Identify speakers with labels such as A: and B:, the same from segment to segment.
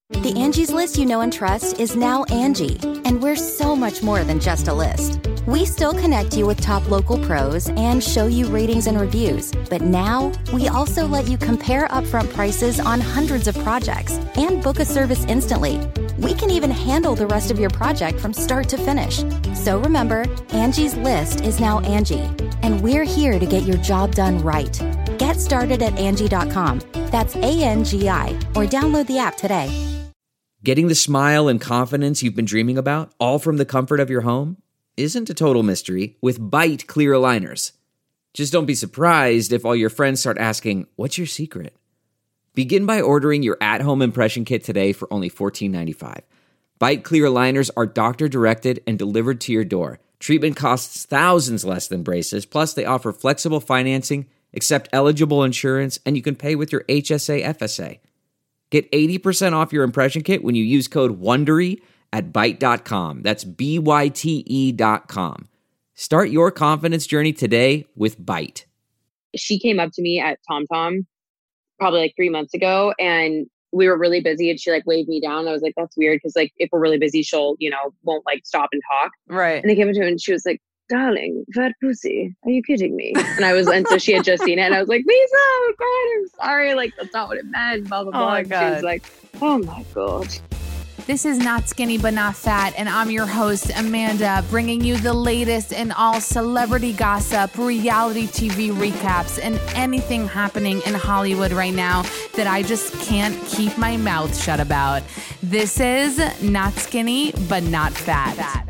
A: The Angie's List you know and trust is now Angie, and we're so much more than just a list. We still connect you with top local pros and show you ratings and reviews, but now we also let you compare upfront prices on hundreds of projects and book a service instantly. We can even handle the rest of your project from start to finish. So remember, Angie's List is now Angie, and we're here to get your job done right. Get started at Angie.com. That's ANGI, or download the app today.
B: Getting the smile and confidence you've been dreaming about, all from the comfort of your home, isn't a total mystery with Byte clear aligners. Just don't be surprised if all your friends start asking, "What's your secret?" Begin by ordering your at-home impression kit today for only $14.95. Byte clear aligners are doctor-directed and delivered to your door. Treatment costs thousands less than braces, plus they offer flexible financing, accept eligible insurance, and you can pay with your HSA FSA. Get 80% off your impression kit when you use code WONDERY at Byte.com. That's BYTE.com. Start your confidence journey today with Byte.
C: She came up to me at TomTom probably like 3 months ago, and we were really busy, and she like waved me down. I was like, that's weird, because like if we're really busy, she'll, won't like stop and talk.
D: Right.
C: And I came up to her and she was like, "Darling, fat pussy, are you kidding me?" And so she had just seen it, and I was like, "Lisa, oh God, I'm sorry, like that's not what it meant, blah blah blah."
D: Oh my
C: and
D: God.
C: she was like, "Oh my God."
D: This is Not Skinny But Not Fat, and I'm your host, Amanda, bringing you the latest in all celebrity gossip, reality TV recaps, and anything happening in Hollywood right now that I just can't keep my mouth shut about. This is Not Skinny But Not Fat.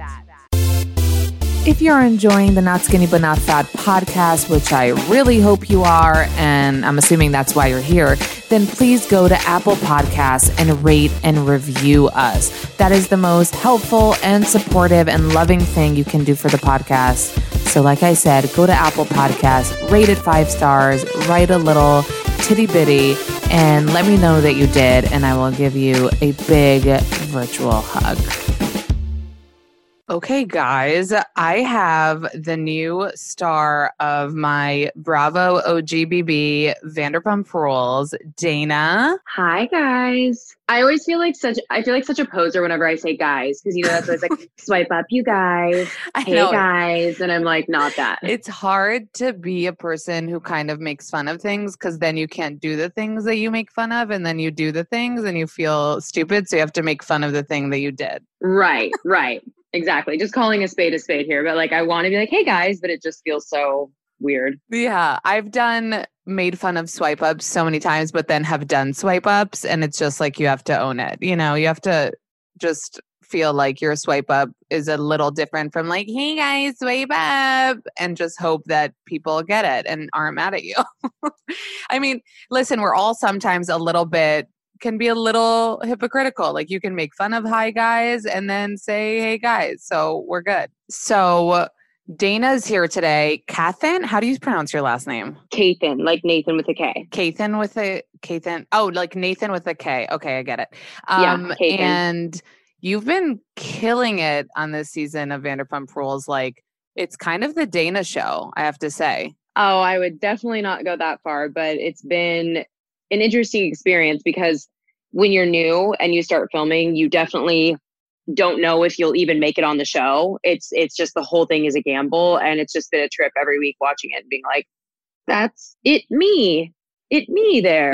D: If you're enjoying the Not Skinny But Not Fat podcast, which I really hope you are, and I'm assuming that's why you're here, then please go to Apple Podcasts and rate and review us. That is the most helpful and supportive and loving thing you can do for the podcast. So like I said, go to Apple Podcasts, rate it 5 stars, write a little titty bitty, and let me know that you did, and I will give you a big virtual hug. Okay, guys, I have the new star of my Bravo OGBB Vanderpump Rules, Dana.
C: Hi guys. I always feel like such a poser whenever I say guys, because that's always like swipe up, you guys. Hey guys, and I'm like, not that.
D: It's hard to be a person who kind of makes fun of things, because then you can't do the things that you make fun of, and then you do the things and you feel stupid, so you have to make fun of the thing that you did.
C: Right. Exactly. Just calling a spade here. But like, I want to be like, hey guys, but it just feels so weird.
D: Yeah. I've made fun of swipe ups so many times, but then have done swipe ups, and it's just like, you have to own it. You have to just feel like your swipe up is a little different from like, hey guys, swipe up, and just hope that people get it and aren't mad at you. I mean, listen, we're all sometimes can be a little hypocritical. Like, you can make fun of hi guys and then say hey guys. So we're good. So Dana's here today. Kathan, how do you pronounce your last name?
C: Kathan, like Nathan with a K.
D: Kathan. Oh, like Nathan with a K. Okay, I get it.
C: Yeah, Kathan.
D: And you've been killing it on this season of Vanderpump Rules. Like, it's kind of the Dana show, I have to say.
C: Oh, I would definitely not go that far, but it's been an interesting experience, because when you're new and you start filming, you definitely don't know if you'll even make it on the show. It's just, the whole thing is a gamble, and it's just been a trip every week watching it and being like, that's me there.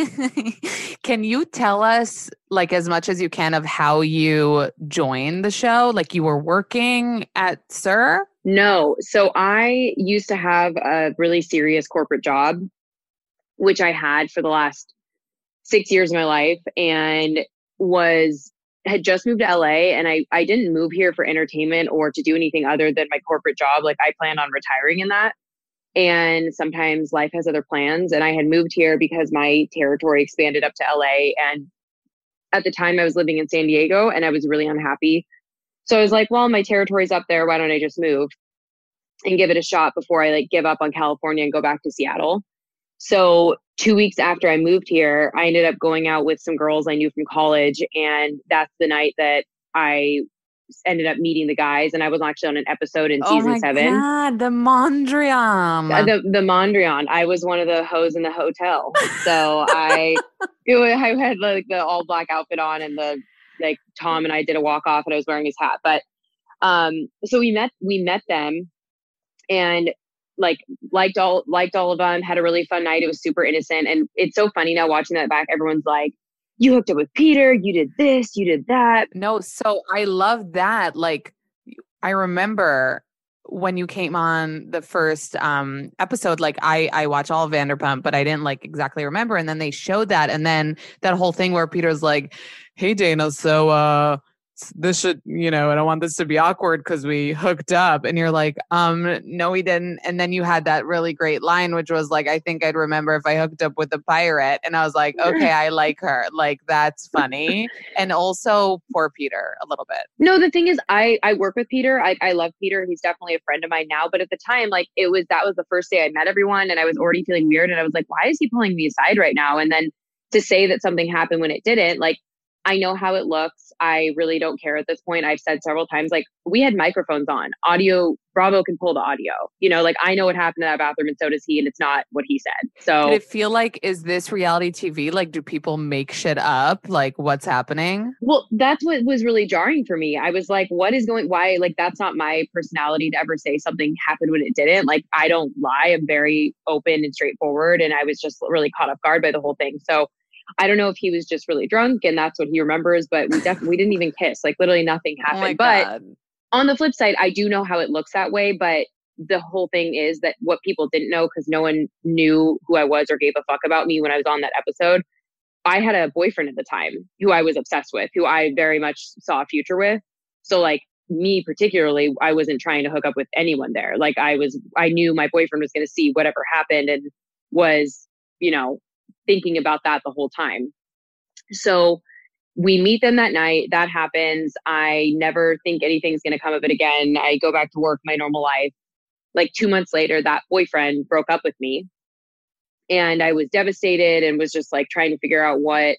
D: Can you tell us, like, as much as you can of how you joined the show? Like, you were working at SUR?
C: No. So I used to have a really serious corporate job, which I had for the last 6 years of my life, and had just moved to LA, and I didn't move here for entertainment or to do anything other than my corporate job. Like, I planned on retiring in that. And sometimes life has other plans. And I had moved here because my territory expanded up to LA. And at the time I was living in San Diego, and I was really unhappy. So I was like, well, my territory's up there. Why don't I just move and give it a shot before I give up on California and go back to Seattle? So 2 weeks after I moved here, I ended up going out with some girls I knew from college. And that's the night that I ended up meeting the guys, and I was actually on an episode in
D: Oh
C: season
D: my
C: 7.
D: God, the Mondrian.
C: The Mondrian. I was one of the hoes in the hotel. So I had like the all black outfit on, and the like Tom and I did a walk off, and I was wearing his hat. But so we met them, and like liked all of them, had a really fun night. It was super innocent. And it's so funny now watching that back. Everyone's like, you hooked up with Peter, you did this, you did that.
D: No, so I love that. Like, I remember when you came on the first episode, like I watched all of Vanderpump, but I didn't like exactly remember. And then they showed that. And then that whole thing where Peter's like, hey, Dana, so this should, I don't want this to be awkward because we hooked up. And you're like, no, we didn't. And then you had that really great line, which was like, I think I'd remember if I hooked up with a pirate. And I was like, okay, I like her. Like, that's funny. And also poor Peter a little bit.
C: No, the thing is, I work with Peter. I love Peter. He's definitely a friend of mine now. But at the time, like that was the first day I met everyone, and I was already feeling weird. And I was like, why is he pulling me aside right now? And then to say that something happened when it didn't, like, I know how it looks. I really don't care at this point. I've said several times, like, we had microphones on. Audio, Bravo can pull the audio. Like, I know what happened in that bathroom, and so does he, and it's not what he said. So
D: did it feel like, is this reality TV? Like, do people make shit up? Like, what's happening?
C: Well, that's what was really jarring for me. I was like, why? Like, that's not my personality to ever say something happened when it didn't. Like, I don't lie. I'm very open and straightforward. And I was just really caught off guard by the whole thing. So I don't know if he was just really drunk and that's what he remembers, but we didn't even kiss. Like, literally nothing happened. But on the flip side, I do know how it looks that way. But the whole thing is that what people didn't know, because no one knew who I was or gave a fuck about me when I was on that episode, I had a boyfriend at the time who I was obsessed with, who I very much saw a future with. So like me particularly, I wasn't trying to hook up with anyone there. Like I knew my boyfriend was going to see whatever happened and was, thinking about that the whole time. So we meet them that night. That happens. I never think anything's going to come of it again. I go back to work, my normal life. Like 2 months later, that boyfriend broke up with me. And I was devastated and was just like trying to figure out what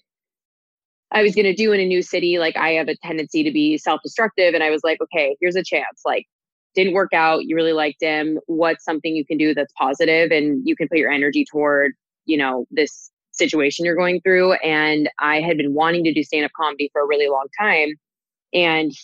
C: I was going to do in a new city. Like I have a tendency to be self-destructive. And I was like, okay, here's a chance. Like, didn't work out. You really liked him. What's something you can do that's positive and you can put your energy toward, this situation you're going through. And I had been wanting to do stand-up comedy for a really long time. And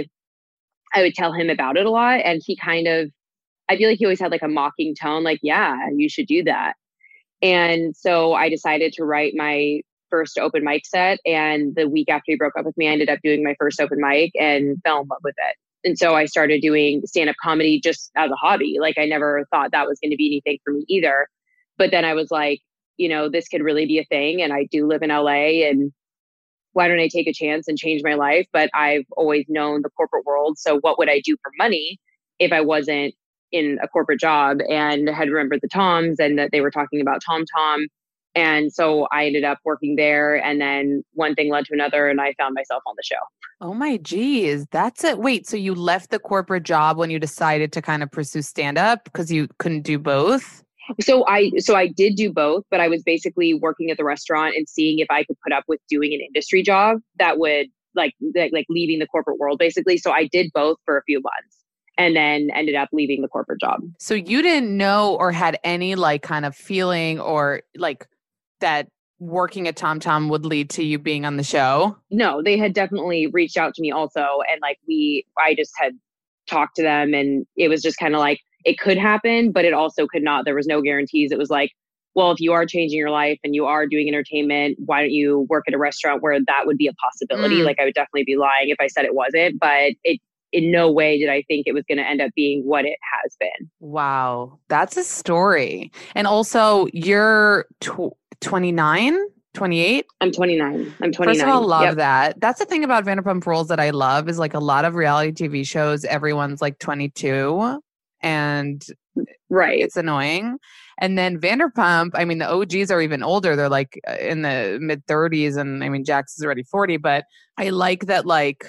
C: I would tell him about it a lot. And he I feel like he always had like a mocking tone, like, yeah, you should do that. And so I decided to write my first open mic set. And the week after he broke up with me, I ended up doing my first open mic and fell in love with it. And so I started doing stand-up comedy just as a hobby. Like I never thought that was going to be anything for me either. But then I was like, this could really be a thing. And I do live in LA, and why don't I take a chance and change my life? But I've always known the corporate world. So what would I do for money if I wasn't in a corporate job? And had remembered the Toms and that they were talking about TomTom. And so I ended up working there, and then one thing led to another, and I found myself on the show.
D: Oh my geez, that's it. Wait, so you left the corporate job when you decided to kind of pursue stand-up because you couldn't do both?
C: So I did do both, but I was basically working at the restaurant and seeing if I could put up with doing an industry job that would like leaving the corporate world basically. So I did both for a few months and then ended up leaving the corporate job.
D: So you didn't know or had any like kind of feeling or like that working at TomTom would lead to you being on the show?
C: No, they had definitely reached out to me also. And like I just had talked to them, and it was just kind of like, it could happen, but it also could not. There was no guarantees. It was like, well, if you are changing your life and you are doing entertainment, why don't you work at a restaurant where that would be a possibility? Like I would definitely be lying if I said it wasn't, but in no way did I think it was going to end up being what it has been.
D: Wow. That's a story. And also you're 29, 28?
C: I'm 29.
D: First of all, love that. That's the thing about Vanderpump Rules that I love is like a lot of reality TV shows, everyone's like 22 and
C: right.
D: It's annoying. And then Vanderpump, I mean, the OGs are even older. They're like in the mid 30s. And I mean, Jax is already 40, but I like that, like,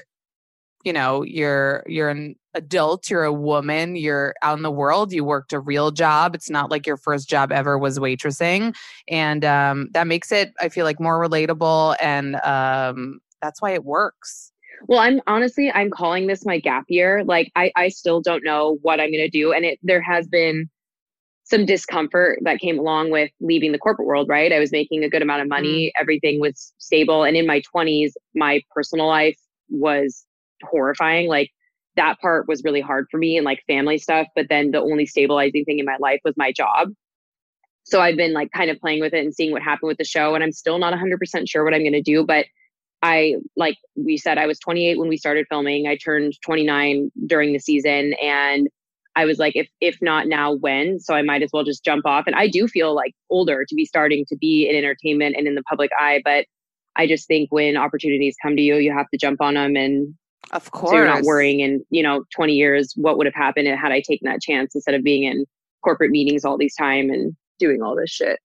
D: you're an adult, you're a woman, you're out in the world, you worked a real job. It's not like your first job ever was waitressing. And that makes it, I feel like, more relatable. And that's why it works.
C: Well, I'm calling this my gap year. Like I still don't know what I'm going to do. And there has been some discomfort that came along with leaving the corporate world, right? I was making a good amount of money. Everything was stable. And in my 20s, my personal life was horrifying. Like that part was really hard for me and like family stuff. But then the only stabilizing thing in my life was my job. So I've been like kind of playing with it and seeing what happened with the show. And I'm still not 100% sure what I'm going to do. But like we said, I was 28 when we started filming. I turned 29 during the season. And I was like, if not now, when? So I might as well just jump off. And I do feel like older to be starting to be in entertainment and in the public eye. But I just think when opportunities come to you, you have to jump on them. And
D: of course,
C: so you're not worrying in, 20 years, what would have happened had I taken that chance instead of being in corporate meetings all these time and doing all this shit.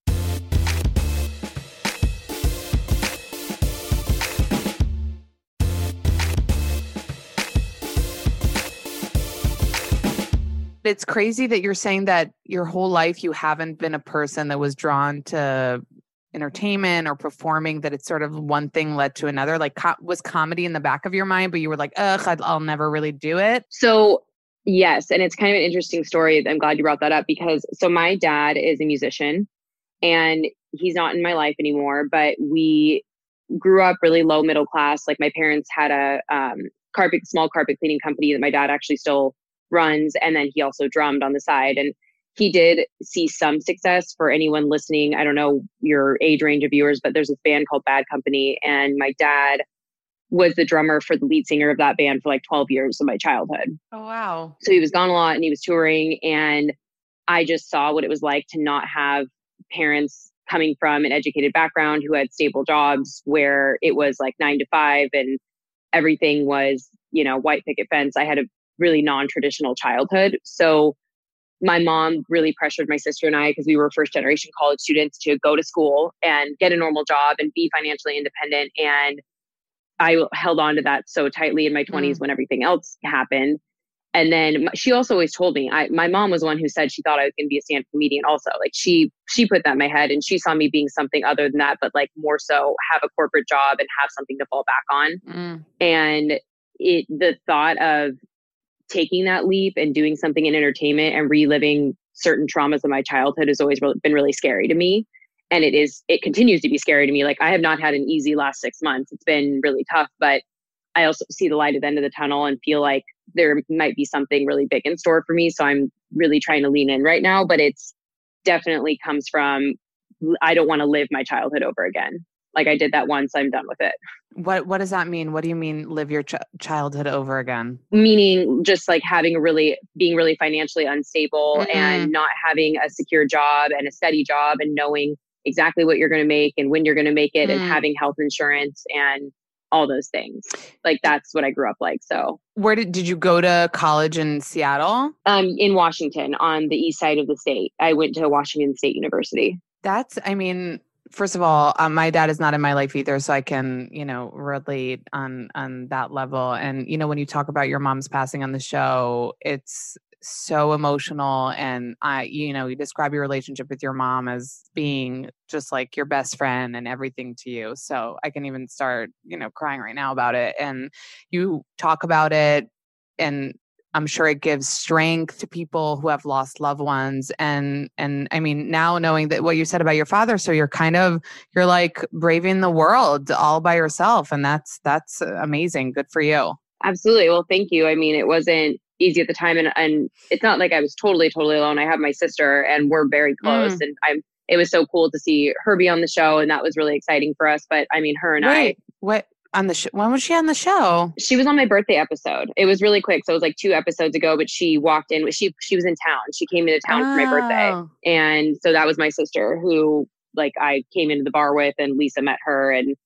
D: It's crazy that you're saying that your whole life you haven't been a person that was drawn to entertainment or performing, that it's sort of one thing led to another. Like was comedy in the back of your mind, but you were like, ugh, I'll never really do it.
C: So yes. And it's kind of an interesting story. I'm glad you brought that up because so my dad is a musician and he's not in my life anymore, but we grew up really low middle class. Like my parents had a small carpet cleaning company that my dad actually still runs. And then he also drummed on the side. And he did see some success. For anyone listening, I don't know your age range of viewers, but there's this band called Bad Company. And my dad was the drummer for the lead singer of that band for like 12 years of my childhood.
D: Oh, wow.
C: So he was gone a lot and he was touring. And I just saw what it was like to not have parents coming from an educated background who had stable jobs where it was like 9 to 5 and everything was, white picket fence. I had a really non-traditional childhood. So my mom really pressured my sister and I, because we were first generation college students, to go to school and get a normal job and be financially independent. And I held on to that so tightly in my 20s when everything else happened. And then she also always told me, my mom was the one who said she thought I was going to be a stand-up comedian also. Like she put that in my head and she saw me being something other than that, but like more so have a corporate job and have something to fall back on. And the thought of taking that leap and doing something in entertainment and reliving certain traumas of my childhood has always been really scary to me. And it continues to be scary to me. Like I have not had an easy last 6 months. It's been really tough, but I also see the light at the end of the tunnel and feel like there might be something really big in store for me. So I'm really trying to lean in right now, but it's definitely comes from, I don't want to live my childhood over again. Like I did that once, I'm done with it.
D: What does that mean? What do you mean live your childhood over again?
C: Meaning just like being really financially unstable and not having a secure job and a steady job and knowing exactly what you're going to make and when you're going to make it and having health insurance and all those things. Like that's what I grew up like. So
D: where did you go to college in Seattle?
C: In Washington on the east side of the state. I went to Washington State University.
D: First of all, my dad is not in my life either, so I can, relate on that level. And, when you talk about your mom's passing on the show, it's so emotional. And you describe your relationship with your mom as being just like your best friend and everything to you. So I can even start, crying right now about it. And you talk about it, and I'm sure it gives strength to people who have lost loved ones. And I mean, now knowing that what you said about your father, so you're like braving the world all by yourself. And that's amazing. Good for you.
C: Absolutely. Well, thank you. I mean, it wasn't easy at the time. And it's not like I was totally alone. I have my sister and we're very close. And it was so cool to see her be on the show. And that was really exciting for us. But I mean, her and
D: on the show? When was she on the show?
C: She was on my birthday episode. It was really quick. So it was like 2 episodes ago, but she walked in. She was in town. She came into town for my birthday. And so that was my sister who like I came into the bar with, and Lisa met her. And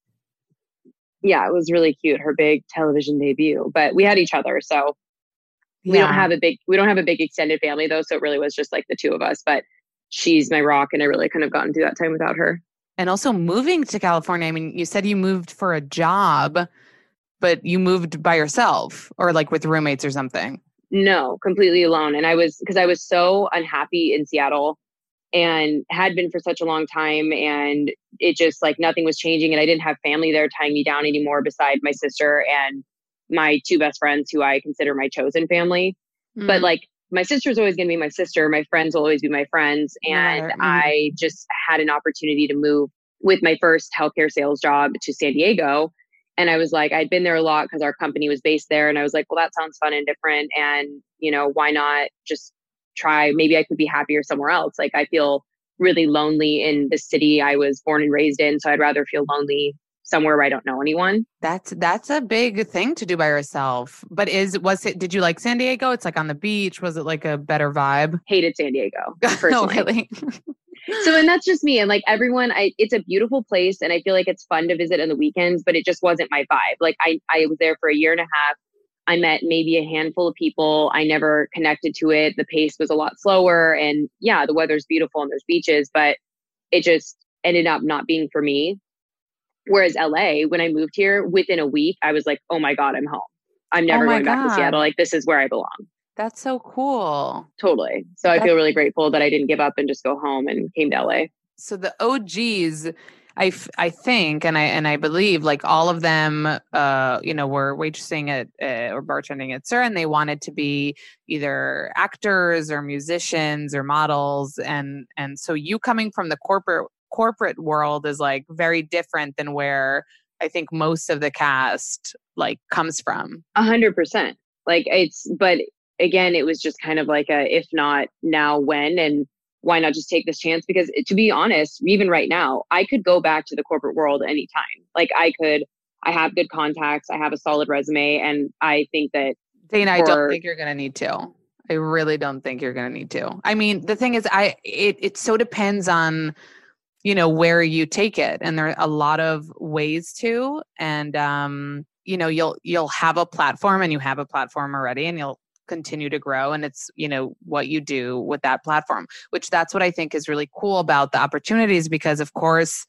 C: yeah, it was really cute. Her big television debut, but we had each other. So we don't have a big extended family though. So it really was just like the 2 of us, but she's my rock. And I really couldn't have gotten through that time without her.
D: And also moving to California. I mean, you said you moved for a job, but you moved by yourself or like with roommates or something?
C: No, completely alone. And because I was so unhappy in Seattle and had been for such a long time. And it just like nothing was changing. And I didn't have family there tying me down anymore beside my sister. And my two best friends who I consider my chosen family. But like my sister's always going to be my sister. My friends will always be my friends. And I just had an opportunity to move with my first healthcare sales job to San Diego. And I was like, I'd been there a lot because our company was based there. And I was like, well, that sounds fun and different. And, you know, why not just try? Maybe I could be happier somewhere else. Like I feel really lonely in the city I was born and raised in. So I'd rather feel lonely somewhere where I don't know anyone.
D: That's a big thing to do by yourself. But did you like San Diego? It's like on the beach. Was it like a better vibe?
C: Hated San Diego personally.
D: Oh, really?
C: So, and that's just me. And like everyone, it's a beautiful place and I feel like it's fun to visit on the weekends, but it just wasn't my vibe. Like I was there for a year and a half. I met maybe a handful of people. I never connected to it. The pace was a lot slower and yeah, the weather's beautiful and there's beaches, but it just ended up not being for me. Whereas LA, when I moved here, within a week, I was like, oh my God, I'm home. I'm never going back to Seattle. Like, this is where I belong.
D: That's so cool.
C: Totally. So I feel really grateful that I didn't give up and just go home and came to LA.
D: So the OGs, I think, and I believe like all of them, you know, were waitressing at or bartending at SUR, and they wanted to be either actors or musicians or models. And so you coming from the corporate world is like very different than where I think most of the cast like comes from.
C: 100%. Like but again, it was just kind of like if not now, when, and why not just take this chance? Because to be honest, even right now, I could go back to the corporate world anytime. Like I have good contacts. I have a solid resume. And I think that
D: Dana, I don't think you're going to need to. I really don't think you're going to need to. I mean, the thing is, it so depends on, you know, where you take it. And there are a lot of ways to, and, you know, you'll have a platform and you have a platform already and you'll continue to grow. And it's, you know, what you do with that platform, which that's what I think is really cool about the opportunities, because of course,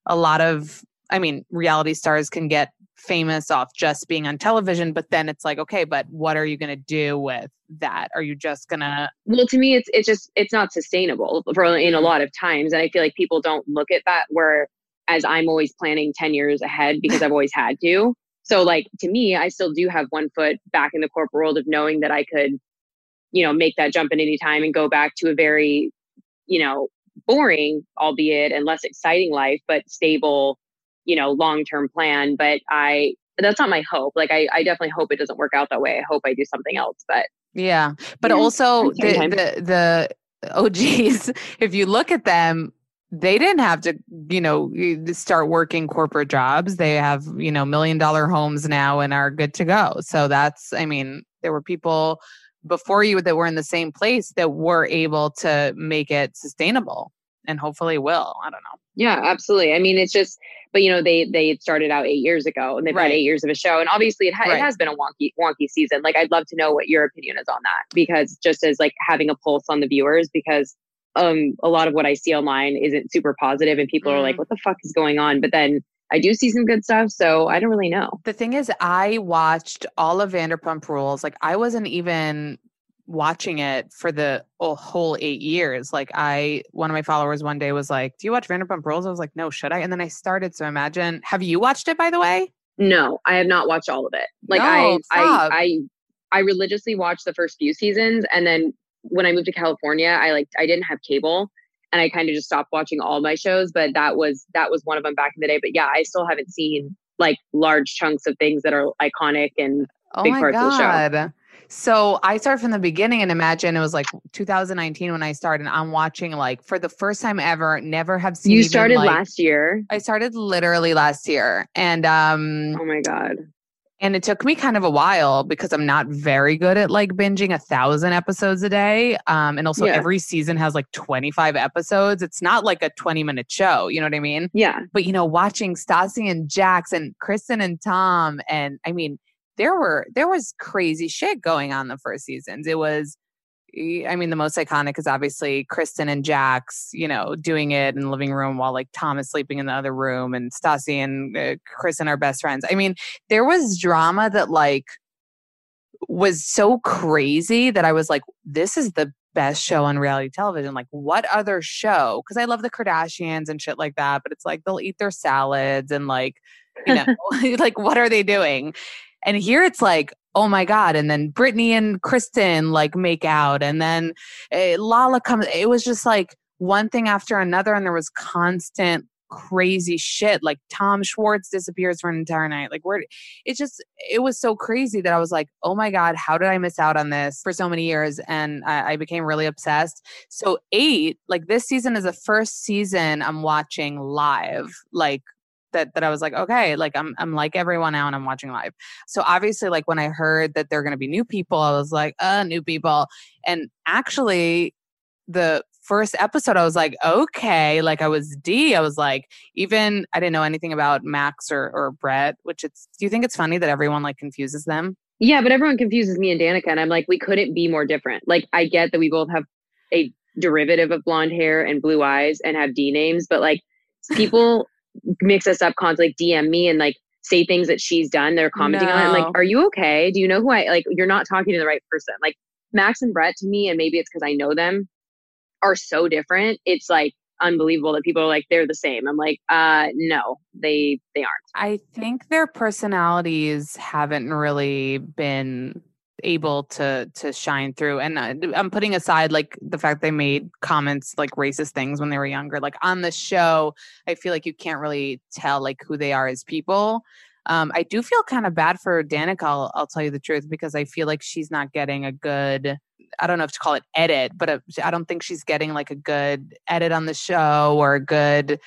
D: reality stars can get famous off just being on television, but then it's like, okay, but what are you going to do with that? Are you just going to?
C: Well, to me, it's not sustainable in a lot of times. And I feel like people don't look at that, whereas I'm always planning 10 years ahead because I've always had to. So like, to me, I still do have one foot back in the corporate world of knowing that I could, you know, make that jump at any time and go back to a very, you know, boring, albeit and less exciting life, but stable, you know, long-term plan. But that's not my hope. Like, I definitely hope it doesn't work out that way. I hope I do something else, but.
D: Yeah. But also the OGs, if you look at them, they didn't have to, you know, start working corporate jobs. They have, you know, $1 million homes now and are good to go. So there were people before you that were in the same place that were able to make it sustainable, and hopefully will. I don't know.
C: Yeah, absolutely. I mean, it's just, but you know, they started out 8 years ago and they've had 8 years of a show. And obviously it has been a wonky season. Like, I'd love to know what your opinion is on that, because just as like having a pulse on the viewers, because a lot of what I see online isn't super positive and people are like, what the fuck is going on? But then I do see some good stuff. So I don't really know.
D: The thing is, I watched all of Vanderpump Rules. Like, I wasn't even watching it for the whole 8 years. Like, one of my followers one day was like, do you watch Vanderpump Rules? I was like, no, should I? And then I started. So imagine, have you watched it, by the way?
C: No, I have not watched all of it. Like,
D: no,
C: I religiously watched the first few seasons. And then when I moved to California, I didn't have cable and I kind of just stopped watching all my shows, but that was one of them back in the day. But yeah, I still haven't seen like large chunks of things that are iconic and big parts of the show.
D: So I started from the beginning, and imagine it was like 2019 when I started. I'm watching like for the first time ever, never have seen.
C: You started last year.
D: I started literally last year. And
C: oh my God.
D: And it took me kind of a while because I'm not very good at like binging 1,000 episodes a day. And also every season has like 25 episodes. It's not like a 20-minute show. You know what I mean?
C: Yeah.
D: But, you know, watching Stassi and Jax and Kristen and Tom, and I mean, there was crazy shit going on the first seasons. It was, I mean, the most iconic is obviously Kristen and Jax, you know, doing it in the living room while like Tom is sleeping in the other room, and Stassi and Kristen are best friends. I mean, there was drama that like was so crazy that I was like, this is the best show on reality television. Like, what other show? Because I love the Kardashians and shit like that, but it's like they'll eat their salads and like, you know, like, what are they doing? And here it's like, oh my God. And then Brittany and Kristen like make out. And then Lala comes. It was just like one thing after another. And there was constant crazy shit. Like Tom Schwartz disappears for an entire night. Like it was so crazy that I was like, oh my God, how did I miss out on this for so many years? And I became really obsessed. So 8, like this season is the first season I'm watching live, like that I was like, okay, like I'm like everyone now and I'm watching live. So obviously like when I heard that there are going to be new people, I was like, new people. And actually the first episode, I was like, okay, like I was like, even I didn't know anything about Max or Brett, do you think it's funny that everyone like confuses them?
C: Yeah, but everyone confuses me and Danica. And I'm like, we couldn't be more different. Like, I get that we both have a derivative of blonde hair and blue eyes and have D names, but like people mix us up constantly, like DM me and like say things that she's done. They're commenting on it. I'm like, are you okay? Do you know who you're not talking to the right person. Like Max and Brett to me, and maybe it's because I know them, are so different. It's like unbelievable that people are like, they're the same. I'm like, no, they aren't.
D: I think their personalities haven't really been able to shine through. And I'm putting aside like the fact they made comments like racist things when they were younger. Like on the show, I feel like you can't really tell like who they are as people. I do feel kind of bad for Danica, I'll tell you the truth, because I feel like she's not getting a good, I don't know if to call it edit, but I don't think she's getting like a good edit on the show or a good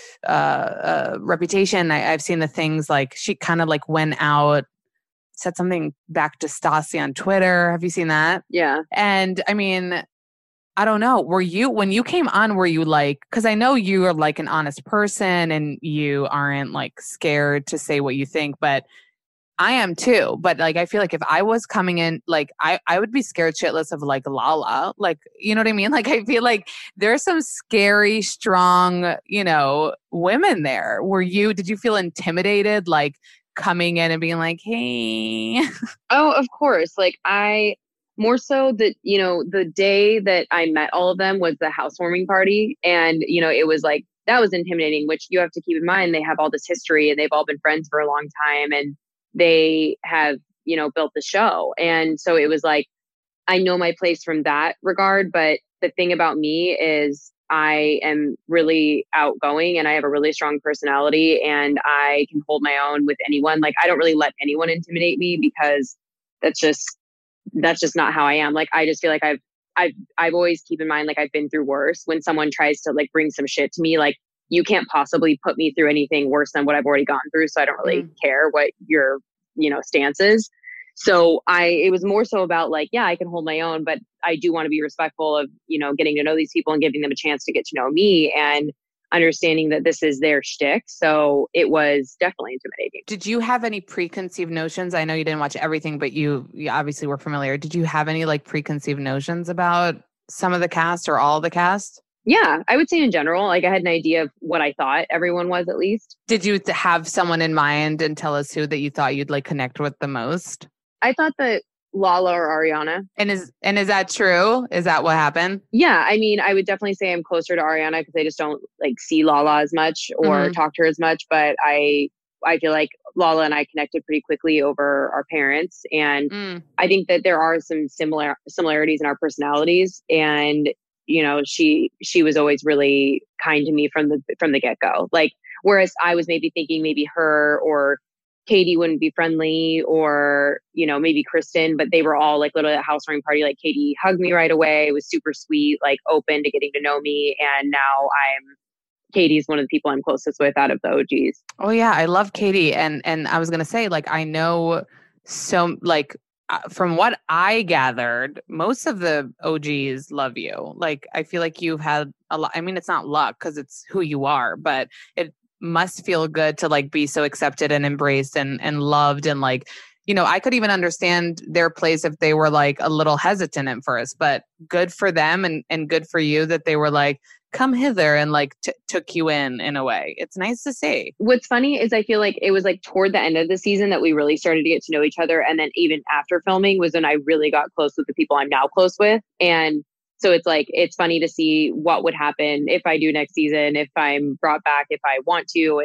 D: reputation. I've seen the things like she kind of like went out, said something back to Stassi on Twitter. Have you seen that?
C: Yeah.
D: And I mean, I don't know. When you came on, were you like, because I know you are like an honest person and you aren't like scared to say what you think, but I am too. But like, I feel like if I was coming in, like I would be scared shitless of like Lala, like, you know what I mean? Like, I feel like there's some scary, strong, women there. Did you feel intimidated? Like coming in and being like, hey.
C: Oh, of course. Like more so that, the day that I met all of them was the housewarming party. And, it was like, that was intimidating, which you have to keep in mind. They have all this history and they've all been friends for a long time and they have, built the show. And so it was like, I know my place from that regard. But the thing about me is I am really outgoing and I have a really strong personality and I can hold my own with anyone. Like, I don't really let anyone intimidate me because that's just not how I am. Like, I just feel like I've always keep in mind, like I've been through worse. When someone tries to like bring some shit to me, like you can't possibly put me through anything worse than what I've already gone through. So I don't really care what your, stance is. So it was more so about like, yeah, I can hold my own, but I do want to be respectful of, getting to know these people and giving them a chance to get to know me and understanding that this is their shtick. So it was definitely intimidating.
D: Did you have any preconceived notions? I know you didn't watch everything, but you obviously were familiar. Did you have any like preconceived notions about some of the cast or all the cast?
C: Yeah, I would say in general, like I had an idea of what I thought everyone was at least.
D: Did you have someone in mind and tell us who that you thought you'd like connect with the most?
C: I thought that Lala or Ariana.
D: And is that true? Is that what happened?
C: Yeah, I mean, I would definitely say I'm closer to Ariana because I just don't like see Lala as much or talk to her as much. But I feel like Lala and I connected pretty quickly over our parents, and I think that there are some similarities in our personalities. And she was always really kind to me from the get go. Like, whereas I was maybe thinking maybe her or Katie wouldn't be friendly or, maybe Kristen, but they were all like literally at a housewarming party. Like Katie hugged me right away. It was super sweet, like open to getting to know me. And now Katie's one of the people I'm closest with out of the OGs.
D: Oh yeah. I love Katie. And I was going to say, like, I know so like, from what I gathered, most of the OGs love you. Like, I feel like you've had a lot. I mean, it's not luck because it's who you are, but it must feel good to like be so accepted and embraced and loved. And like, I could even understand their place if they were like a little hesitant at first, but good for them and good for you that they were like, come hither and like took you in a way. It's nice to see.
C: What's funny is I feel like it was like toward the end of the season that we really started to get to know each other. And then even after filming was when I really got close with the people I'm now close with. And so it's like, it's funny to see what would happen if I do next season, if I'm brought back, if I want to. And,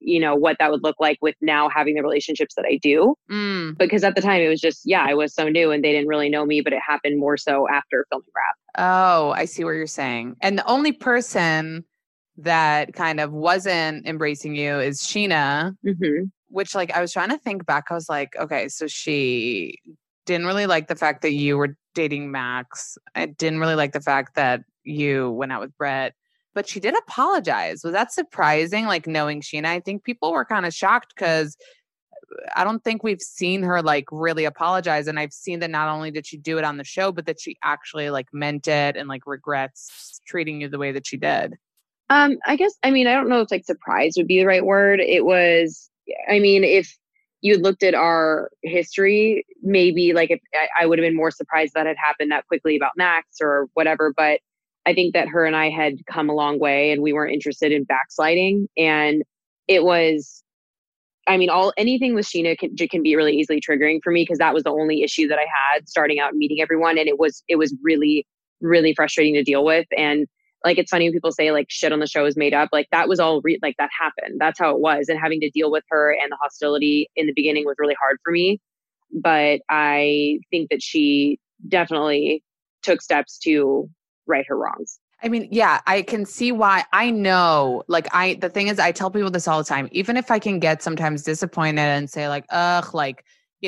C: what that would look like with now having the relationships that I do. Because at the time it was just, I was so new and they didn't really know me, but it happened more so after filming Wrap.
D: Oh, I see what you're saying. And the only person that kind of wasn't embracing you is Sheena, which like I was trying to think back. I was like, okay, so she didn't really like the fact that you were dating Max. I didn't really like the fact that you went out with Brett, but she did apologize. Was that surprising? Like knowing Sheena, I think people were kind of shocked because I don't think we've seen her like really apologize. And I've seen that not only did she do it on the show, but that she actually like meant it and like regrets treating you the way that she did.
C: I guess, I don't know if like surprise would be the right word. It was, if you looked at our history, maybe like if I would have been more surprised that had happened that quickly about Max or whatever. But I think that her and I had come a long way and we weren't interested in backsliding. And it was, anything with Sheena can be really easily triggering for me because that was the only issue that I had starting out and meeting everyone. And it was really, really frustrating to deal with. And like, it's funny when people say like shit on the show is made up. Like that was all like that happened. That's how it was. And having to deal with her and the hostility in the beginning was really hard for me. But I think that she definitely took steps to right her wrongs.
D: I can see why. I know, like the thing is, I tell people this all the time, even if I can get sometimes disappointed and say like, ugh, like,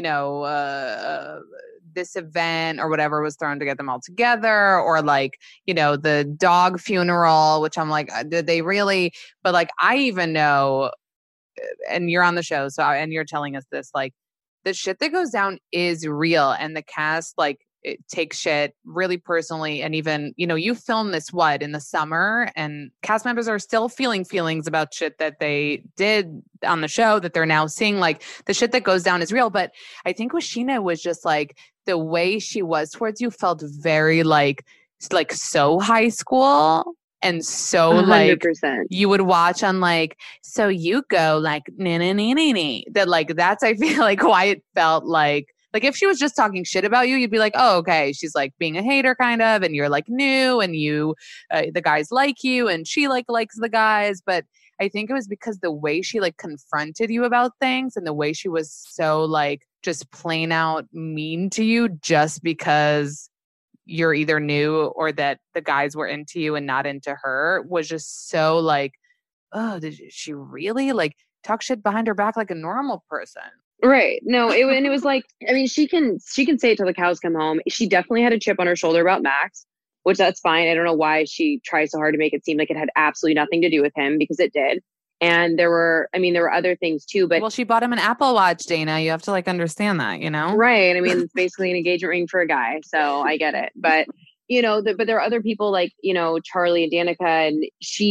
D: this event or whatever was thrown to get them all together, or like, the dog funeral, which I'm like, did they really? But like, I even know, and you're on the show, and you're telling us this, like the shit that goes down is real. And the cast, like, it takes shit really personally. And even, you filmed this in the summer, and cast members are still feeling feelings about shit that they did on the show that they're now seeing. Like the shit that goes down is real. But I think with Sheena was just like the way she was towards you felt very like so high school. And so 100%. Like you would watch on like, so you go like, that like, that's, I feel like why it felt like if she was just talking shit about you, you'd be like, oh, okay, she's like being a hater kind of, and you're like new and you, the guys like you and she like likes the guys. But I think it was because the way she like confronted you about things and the way she was so like just plain out mean to you just because you're either new or that the guys were into you and not into her was just so like, oh, did she really like talk shit behind her back like a normal person?
C: Right. No, it was like, she can say it till the cows come home. She definitely had a chip on her shoulder about Max, which that's fine. I don't know why she tries so hard to make it seem like it had absolutely nothing to do with him, because it did. And there were other things too, but.
D: Well, she bought him an Apple Watch, Dana. You have to like understand that,
C: Right. It's basically an engagement ring for a guy. So I get it. But, but there are other people like, Charlie and Danica, and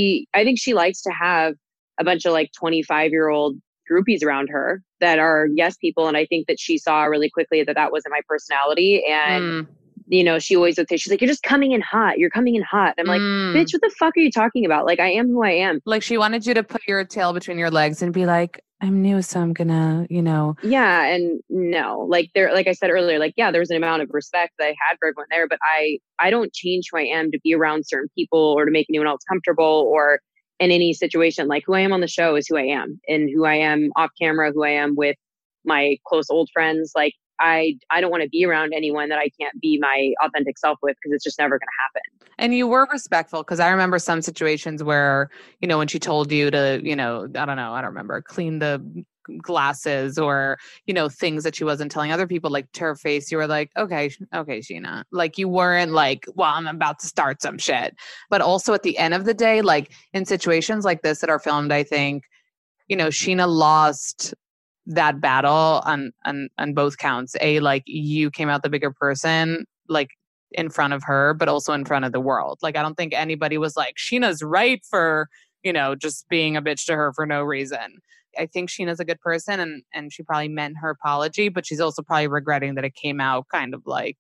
C: I think she likes to have a bunch of like 25-year-old groupies around her that are yes people. And I think that she saw really quickly that wasn't my personality. And, she always would say, she's like, you're just coming in hot. You're coming in hot. And I'm like, bitch, what the fuck are you talking about? Like, I am who I am.
D: Like she wanted you to put your tail between your legs and be like, I'm new, so I'm gonna,
C: Yeah. And no, like like I said earlier, like, yeah, there's an amount of respect that I had for everyone there, but I don't change who I am to be around certain people or to make anyone else comfortable or in any situation. Like who I am on the show is who I am, and who I am off camera, who I am with my close old friends. Like I don't want to be around anyone that I can't be my authentic self with, because it's just never going to happen.
D: And you were respectful, because I remember some situations where, when she told you to, I don't remember, clean the glasses or, things that she wasn't telling other people, like to her face, you were like, okay, Sheena. Like you weren't like, well, I'm about to start some shit. But also at the end of the day, like in situations like this that are filmed, I think, Sheena lost that battle on both counts. Like you came out the bigger person, like in front of her, but also in front of the world. Like, I don't think anybody was like, Sheena's right for, just being a bitch to her for no reason. I think Sheena's a good person, and she probably meant her apology, but she's also probably regretting that it came out kind of like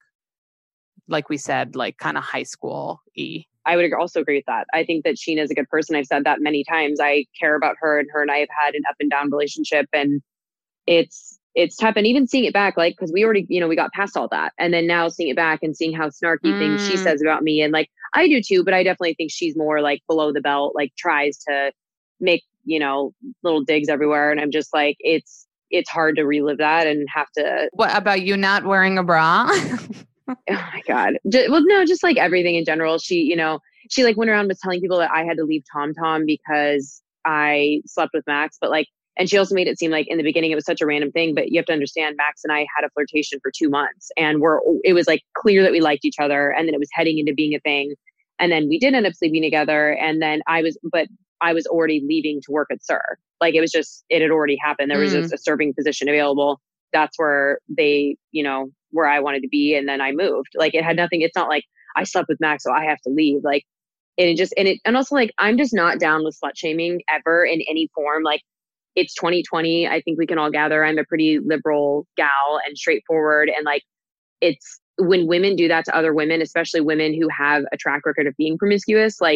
D: we said, like kind of high school-y.
C: I would also agree with that. I think that Sheena's a good person. I've said that many times. I care about her, and her and I have had an up and down relationship, and it's tough. And even seeing it back, like, because we already, we got past all that. And then now seeing it back and seeing how snarky things she says about me. And like, I do too, but I definitely think she's more like below the belt, like tries to make little digs everywhere. And I'm just like, it's hard to relive that and have to.
D: What about you not wearing a bra?
C: Oh my God. Just like everything in general. She like went around was telling people that I had to leave TomTom because I slept with Max, but like, and she also made it seem like in the beginning it was such a random thing, but you have to understand Max and I had a flirtation for 2 months and it was like clear that we liked each other, and then it was heading into being a thing. And then we did end up sleeping together. And then I was already leaving to work at SUR. Like it had already happened. There was just a serving position available. That's where they, where I wanted to be. And then I moved. Like it had nothing. It's not like I slept with Max, so I have to leave. Like, and also like, I'm just not down with slut shaming ever in any form. Like it's 2020. I think we can all gather. I'm a pretty liberal gal and straightforward. And like, it's when women do that to other women, especially women who have a track record of being promiscuous, like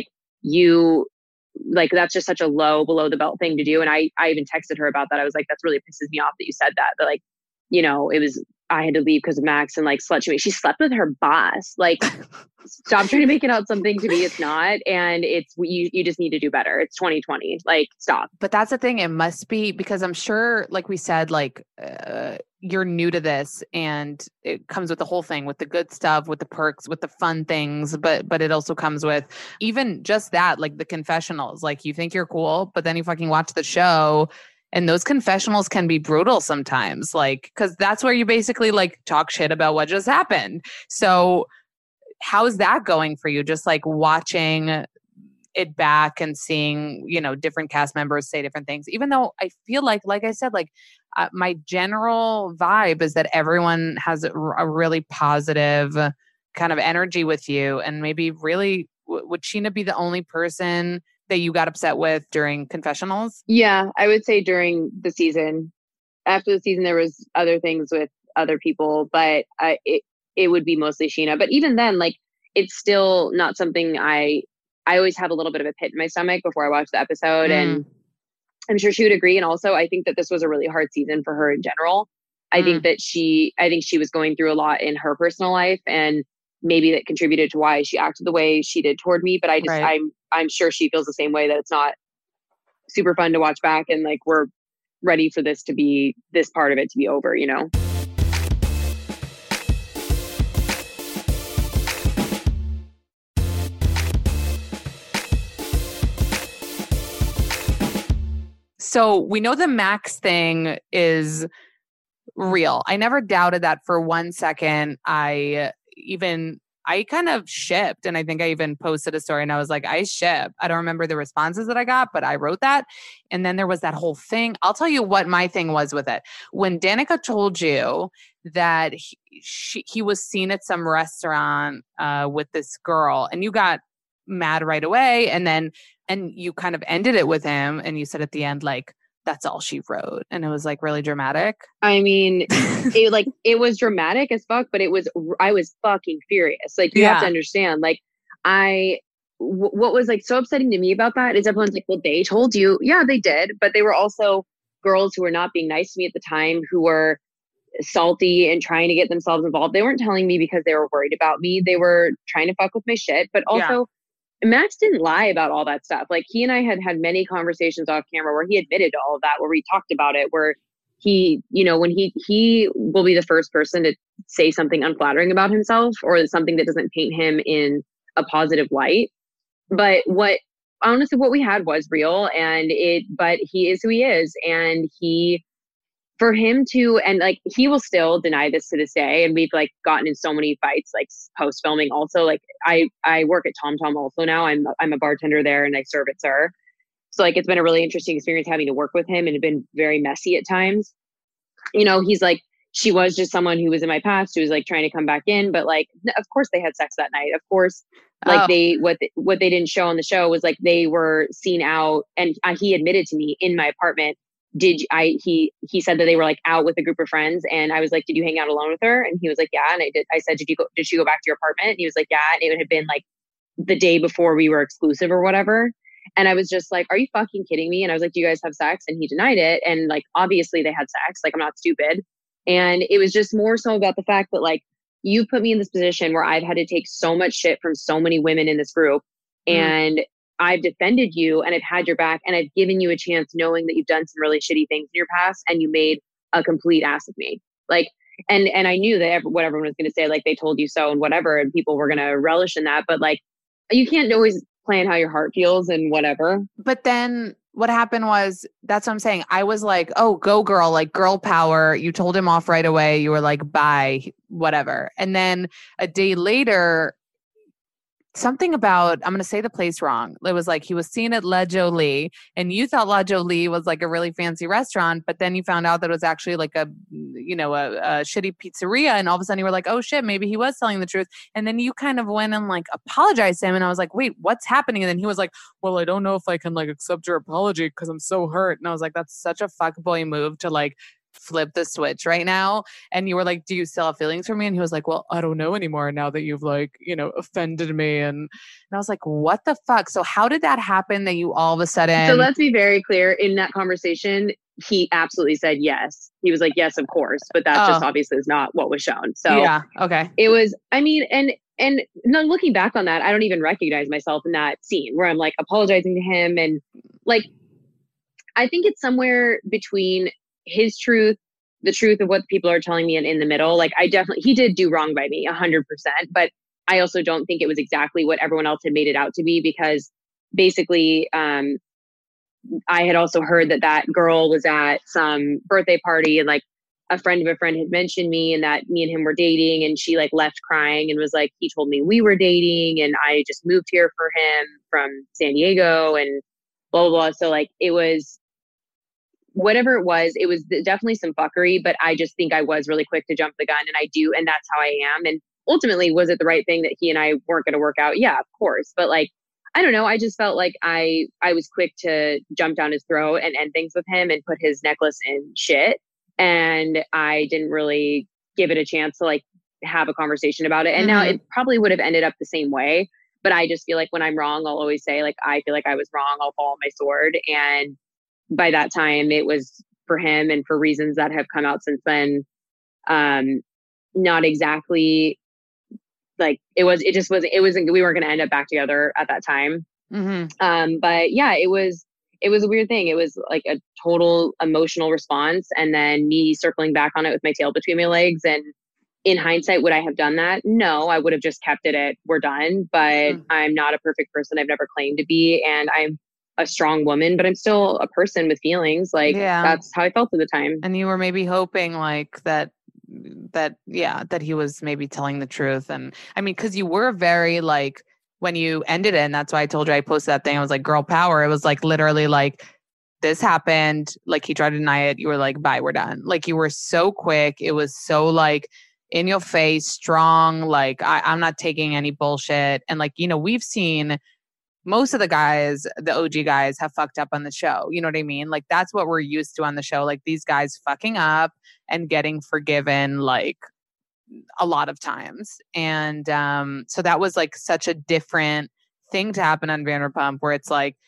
C: that's just such a low below the belt thing to do. And I even texted her about that. I was like, that's really pisses me off that you said that. But like, I had to leave because of Max and like slut shaming. She slept with her boss. Like, stop trying to make it out something to me it's not. And it's you just need to do better. It's 2020. Like, stop.
D: But that's the thing. It must be because I'm sure, like we said, like you're new to this, and it comes with the whole thing, with the good stuff, with the perks, with the fun things. But it also comes with even just that, like the confessionals. Like you think you're cool, but then you fucking watch the show. And those confessionals can be brutal sometimes, like, because that's where you basically like talk shit about what just happened. So how's that going for you? Just like watching it back and seeing, different cast members say different things, even though I feel like I said, like my general vibe is that everyone has a really positive kind of energy with you. And maybe really, would Scheana be the only person that you got upset with during confessionals?
C: Yeah, I would say during the season. After the season, there was other things with other people, but it would be mostly Scheana. But even then, like, it's still not something I always have a little bit of a pit in my stomach before I watch the episode. And I'm sure she would agree. And also, I think that this was a really hard season for her in general. I think she was going through a lot in her personal life, and maybe that contributed to why she acted the way she did toward me. But I'm sure she feels the same way, that it's not super fun to watch back. And like, we're ready for this part of it to be over,
D: So we know the Max thing is real. I never doubted that for 1 second. I kind of shipped, and I think I even posted a story and I was like, I ship. I don't remember the responses that I got, but I wrote that. And then there was that whole thing. I'll tell you what my thing was with it. When Danica told you that he was seen at some restaurant with this girl, and you got mad right away, and you kind of ended it with him, and you said at the end, like, that's all she wrote. And it was like really dramatic.
C: I mean, it was dramatic as fuck, but I was fucking furious. Like, you have to understand, like, what was like so upsetting to me about that is everyone's like, well, they told you. Yeah, they did. But they were also girls who were not being nice to me at the time, who were salty and trying to get themselves involved. They weren't telling me because they were worried about me. They were trying to fuck with my shit. But also, Max didn't lie about all that stuff. Like, he and I had many conversations off camera where he admitted to all of that, where we talked about it, where he, when he will be the first person to say something unflattering about himself or something that doesn't paint him in a positive light. But honestly, what we had was real, but he is who he is. And for him to, and like, he will still deny this to this day. And we've like gotten in so many fights, like post filming also. Like, I work at TomTom also now. I'm a bartender there, and I serve at SUR. So like, it's been a really interesting experience having to work with him, and it's been very messy at times. He's like, she was just someone who was in my past who was like trying to come back in. But like, of course they had sex that night. Of course, like what they didn't show on the show was like, they were seen out, and he admitted to me in my apartment. He said that they were like out with a group of friends, and I was like, did you hang out alone with her? And he was like, yeah. And I said, did she go back to your apartment? And he was like, yeah. And it had been like the day before we were exclusive or whatever. And I was just like, are you fucking kidding me? And I was like, do you guys have sex? And he denied it. And like, obviously they had sex. Like, I'm not stupid. And it was just more so about the fact that like, you put me in this position where I've had to take so much shit from so many women in this group. And I've defended you and I've had your back and I've given you a chance knowing that you've done some really shitty things in your past and you made a complete ass of me. Like, and I knew that what everyone was going to say, like, they told you so and whatever, and people were going to relish in that. But like, you can't always plan how your heart feels and whatever.
D: But then what happened was, that's what I'm saying. I was like, oh, go girl, like girl power. You told him off right away. You were like, bye, whatever. And then a day later, something about, I'm going to say the place wrong. It was like he was seen at La Jolie and you thought La Jolie was like a really fancy restaurant, but then you found out that it was actually like a shitty pizzeria. And all of a sudden you were like, oh shit, maybe he was telling the truth. And then you kind of went and like apologized to him. And I was like, wait, what's happening? And then he was like, well, I don't know if I can like accept your apology because I'm so hurt. And I was like, that's such a fuckboy move to like flip the switch right now. And you were like, do you still have feelings for me? And he was like, well, I don't know anymore now that you've like, offended me. And I was like, what the fuck? So how did that happen that you all of a sudden...
C: So let's be very clear. In that conversation, he absolutely said yes. He was like, yes, of course. But that just obviously is not what was shown. So
D: yeah, okay.
C: It was, I mean, and no, looking back on that, I don't even recognize myself in that scene where I'm like apologizing to him. And like, I think it's somewhere between his truth, the truth of what people are telling me, and in the middle. Like, he did do wrong by me 100%, but I also don't think it was exactly what everyone else had made it out to be, because basically, I had also heard that girl was at some birthday party and like a friend of a friend had mentioned me and that me and him were dating, and she like left crying and was like, he told me we were dating and I just moved here for him from San Diego and blah, blah, blah. So like, it was, whatever it was definitely some fuckery, but I just think I was really quick to jump the gun, and that's how I am. And ultimately, was it the right thing that he and I weren't going to work out? Yeah, of course. But like, I don't know. I just felt like I was quick to jump down his throat and end things with him and put his necklace in shit. And I didn't really give it a chance to like have a conversation about it. And now it probably would have ended up the same way. But I just feel like when I'm wrong, I'll always say like, I feel like I was wrong. I'll fall on my sword. And by that time, it was for him, and for reasons that have come out since then, not exactly like it just wasn't, we weren't going to end up back together at that time. But yeah, it was a weird thing. It was like a total emotional response. And then me circling back on it with my tail between my legs. And in hindsight, would I have done that? No, I would have just kept it at we're done. But I'm not a perfect person. I've never claimed to be. And I'm a strong woman, but I'm still a person with feelings. Like, that's how I felt at the time.
D: And you were maybe hoping like that he was maybe telling the truth. And I mean, cause you were very like, when you ended it, and that's why I told you, I posted that thing. I was like, girl power. It was like, literally like, this happened. Like, he tried to deny it. You were like, bye, we're done. Like, you were so quick. It was so like in your face, strong. Like, I'm not taking any bullshit. And like, we've seen most of the guys, the OG guys, have fucked up on the show. You know what I mean? Like, that's what we're used to on the show. Like, these guys fucking up and getting forgiven, like, a lot of times. And so that was like such a different thing to happen on Vanderpump, where it's like,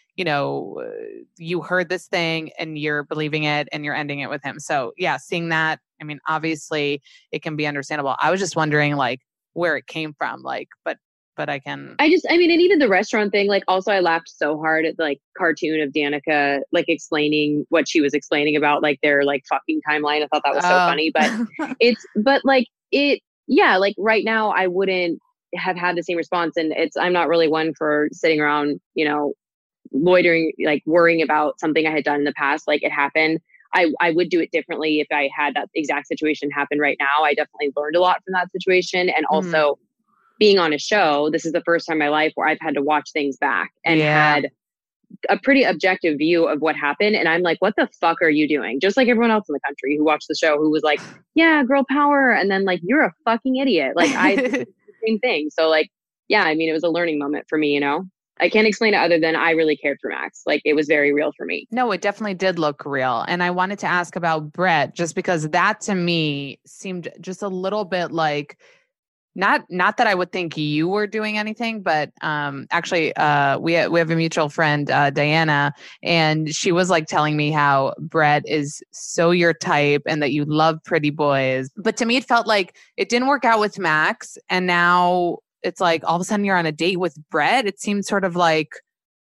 D: you heard this thing and you're believing it and you're ending it with him. So yeah, seeing that, I mean, obviously it can be understandable. I was just wondering like where it came from, like, but and
C: even the restaurant thing, like, also I laughed so hard at like cartoon of Danica, like explaining what she was explaining about like their like fucking timeline. I thought that was so funny, but like right now I wouldn't have had the same response. And I'm not really one for sitting around, loitering, like worrying about something I had done in the past. Like, it happened. I would do it differently if I had that exact situation happen right now. I definitely learned a lot from that situation. And also, being on a show, this is the first time in my life where I've had to watch things back and had a pretty objective view of what happened. And I'm like, what the fuck are you doing? Just like everyone else in the country who watched the show, who was like, yeah, girl power. And then like, you're a fucking idiot. Like, I did the same thing. So like, yeah, I mean, it was a learning moment for me, I can't explain it other than I really cared for Max. Like, it was very real for me.
D: No, it definitely did look real. And I wanted to ask about Brett, just because that to me seemed just a little bit like, not that I would think you were doing anything, but actually we have a mutual friend, Diana, and she was like telling me how Brett is so your type and that you love pretty boys. But to me, it felt like it didn't work out with Max. And now it's like all of a sudden you're on a date with Brett. It seemed sort of like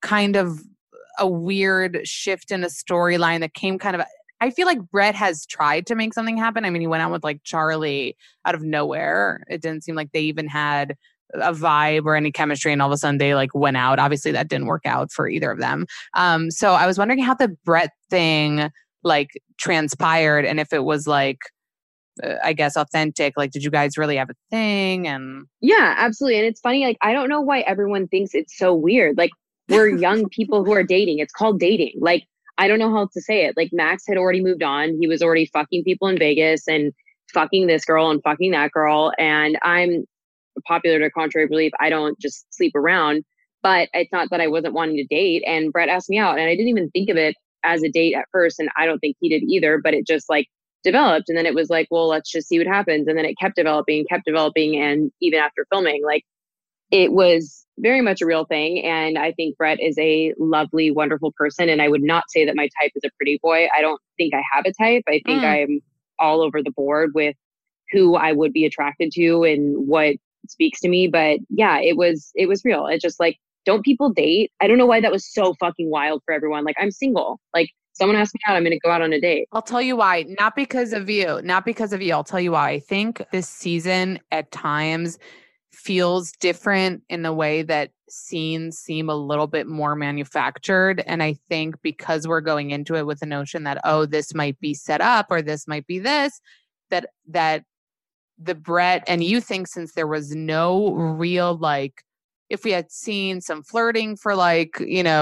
D: kind of a weird shift in a storyline that came kind of, I feel like Brett has tried to make something happen. I mean, he went out with like Charlie out of nowhere. It didn't seem like they even had a vibe or any chemistry, and all of a sudden they like went out. Obviously that didn't work out for either of them. So I was wondering how the Brett thing like transpired, and if it was like, I guess, authentic. Like, did you guys really have a thing? And
C: yeah, absolutely. And it's funny, like, I don't know why everyone thinks it's so weird. Like, we're young people who are dating. It's called dating. Like, I don't know how else to say it. Like, Max had already moved on. He was already fucking people in Vegas and fucking this girl and fucking that girl. And I'm popular to contrary belief. I don't just sleep around, but it's not that I wasn't wanting to date. And Brett asked me out, and I didn't even think of it as a date at first. And I don't think he did either, but it just like developed. And then it was like, well, let's just see what happens. And then it kept developing. And even after filming, like, it was very much a real thing. And I think Brett is a lovely, wonderful person. And I would not say that my type is a pretty boy. I don't think I have a type. I think I'm all over the board with who I would be attracted to and what speaks to me. But yeah, it was real. It's just like, don't people date? I don't know why that was so fucking wild for everyone. Like, I'm single. Like, someone asked me out, I'm going to go out on a date.
D: I'll tell you why. Not because of you. I'll tell you why. I think this season at times feels different in the way that scenes seem a little bit more manufactured. And I think because we're going into it with the notion that, oh, this might be set up or this might be this, that the Brett, and you think since there was no real, like, if we had seen some flirting for like,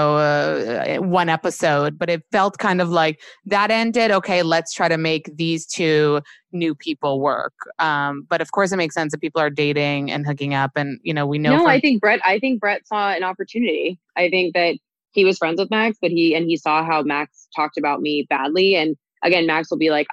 D: one episode, but it felt kind of like that ended. Okay, let's try to make these two new people work. But of course it makes sense that people are dating and hooking up, and we know.
C: No, I think Brett saw an opportunity. I think that he was friends with Max, but he saw how Max talked about me badly. And again, Max will be like,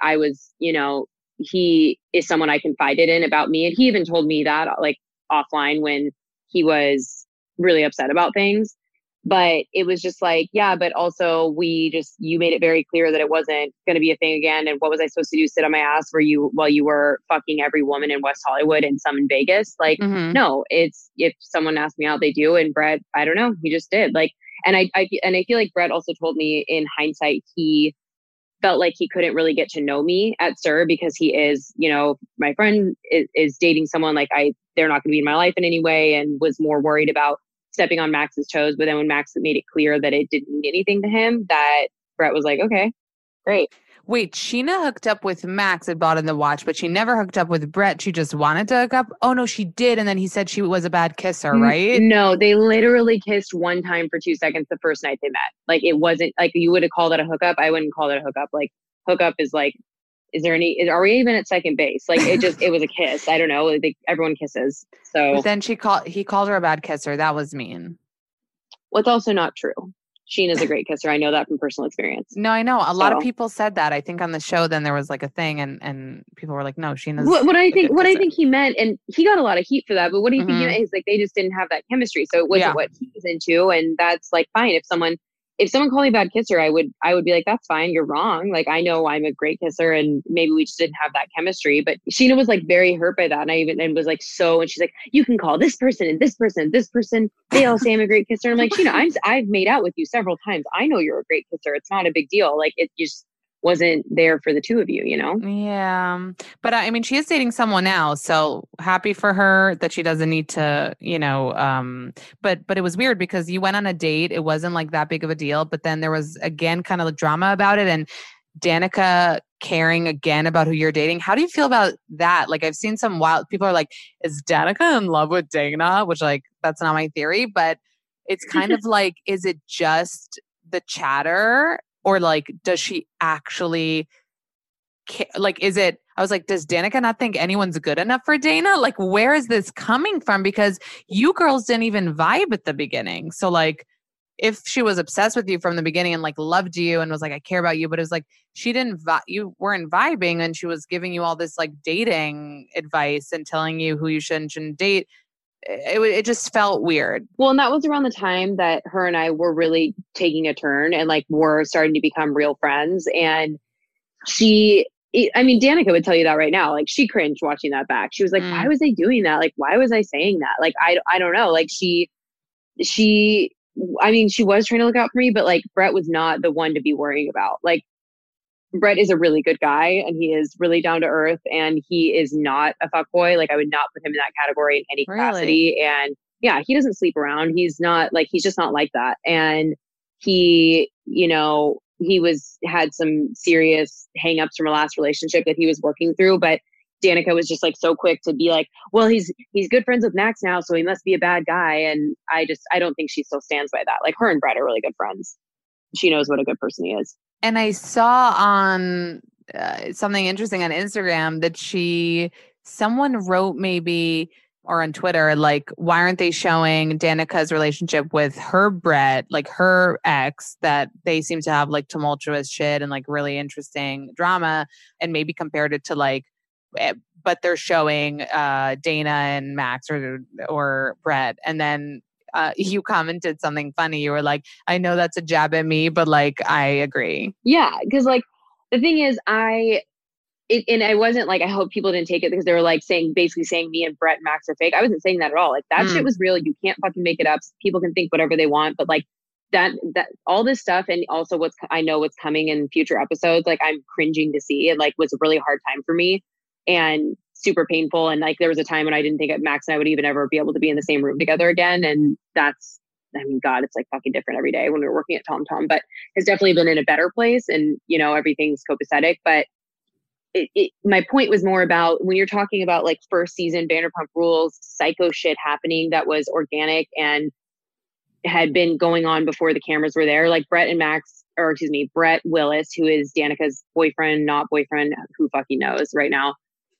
C: he is someone I confided in about me. And he even told me that like offline when he was really upset about things. But it was just like, yeah, but also you made it very clear that it wasn't going to be a thing again. And what was I supposed to do? Sit on my ass while you were fucking every woman in West Hollywood and some in Vegas? Like, no, it's, if someone asked me out, they do. And Brett, I don't know, he just did. Like, and I feel like Brett also told me in hindsight, he felt like he couldn't really get to know me at SUR because he is, my friend is dating someone, like they're not going to be in my life in any way, and was more worried about stepping on Max's toes. But then when Max made it clear that it didn't mean anything to him, that Brett was like, okay, great.
D: Wait, Sheena hooked up with Max and bought in the watch, but she never hooked up with Brett. She just wanted to hook up. Oh no, she did. And then he said she was a bad kisser, right?
C: No, they literally kissed one time for 2 seconds the first night they met. Like, it wasn't like you would have called it a hookup. I wouldn't call it a hookup. Like, hookup is like, are we even at second base? Like, it was a kiss. I don't know. Like, everyone kisses. So
D: but then he called her a bad kisser. That was mean.
C: What's also not true. Sheena's a great kisser. I know that from personal experience.
D: No, I know. A lot of people said that. I think on the show, then there was like a thing, and people were like, "No, Sheena's."
C: What I think he meant, and he got a lot of heat for that. But what do you think he meant? Is like they just didn't have that chemistry, so it wasn't what he was into, and that's like fine. If someone called me a bad kisser, I would be like, that's fine. You're wrong. Like, I know I'm a great kisser, and maybe we just didn't have that chemistry. But Sheena was like very hurt by that, and was like, and she's like, you can call this person and this person and this person. They all say I'm a great kisser. And I'm like, Sheena, I've made out with you several times. I know you're a great kisser. It's not a big deal. Like, it just wasn't there for the two of you,
D: Yeah. But I mean, she is dating someone now, so happy for her that she doesn't need to, but it was weird because you went on a date. It wasn't like that big of a deal, but then there was again kind of drama about it, and Danica caring again about who you're dating. How do you feel about that? Like, I've seen some wild people are like, is Danica in love with Dana? Which, like, that's not my theory, but it's kind of like, is it just the chatter? Or like, does she actually is it, I was like, does Danica not think anyone's good enough for Dana? Like, where is this coming from? Because you girls didn't even vibe at the beginning. So like, if she was obsessed with you from the beginning and like loved you and was like, I care about you, but it was like, she didn't, you weren't vibing, and she was giving you all this like dating advice and telling you who you should and shouldn't date. It just felt weird.
C: Well, and that was around the time that her and I were really taking a turn and like were starting to become real friends. And Danica would tell you that right now. Like, she cringed watching that back. She was like, why was I doing that? Like, why was I saying that? Like, I don't know. Like, she I mean, she was trying to look out for me, but like Brett was not the one to be worrying about. Like Brett is a really good guy and he is really down to earth and he is not a fuckboy. Like I would not put him in that category in any capacity.
D: Really?
C: And yeah, he doesn't sleep around. He's not like, he's just not like that. And he, you know, had some serious hangups from a last relationship that he was working through, but Danica was just like so quick to be like, well, he's good friends with Max now, so he must be a bad guy. And I don't think she still stands by that. Like her and Brett are really good friends. She knows what a good person he is.
D: And I saw on something interesting on Instagram that someone wrote maybe, or on Twitter, like, why aren't they showing Danica's relationship with her Brett, like her ex, that they seem to have like tumultuous shit and like really interesting drama, and maybe compared it to like, but they're showing Dana and Max or Brett. And then you commented something funny. You were like, I know that's a jab at me, but like, I agree.
C: Yeah. Cause like the thing is and I wasn't like, I hope people didn't take it because they were like basically saying me and Brett and Max are fake. I wasn't saying that at all. Like that shit was real. You can't fucking make it up. People can think whatever they want, but like that all this stuff. And also I know what's coming in future episodes. Like I'm cringing to see it, like was a really hard time for me and super painful. And like, there was a time when I didn't think Max and I would even ever be able to be in the same room together again. And God, it's like fucking different every day when we were working at TomTom, but it's definitely been in a better place and, you know, everything's copacetic. But my point was more about when you're talking about like first season Vanderpump Rules, psycho shit happening that was organic and had been going on before the cameras were there. Like Brett Willis, who is Danica's boyfriend, not boyfriend, who fucking knows right now.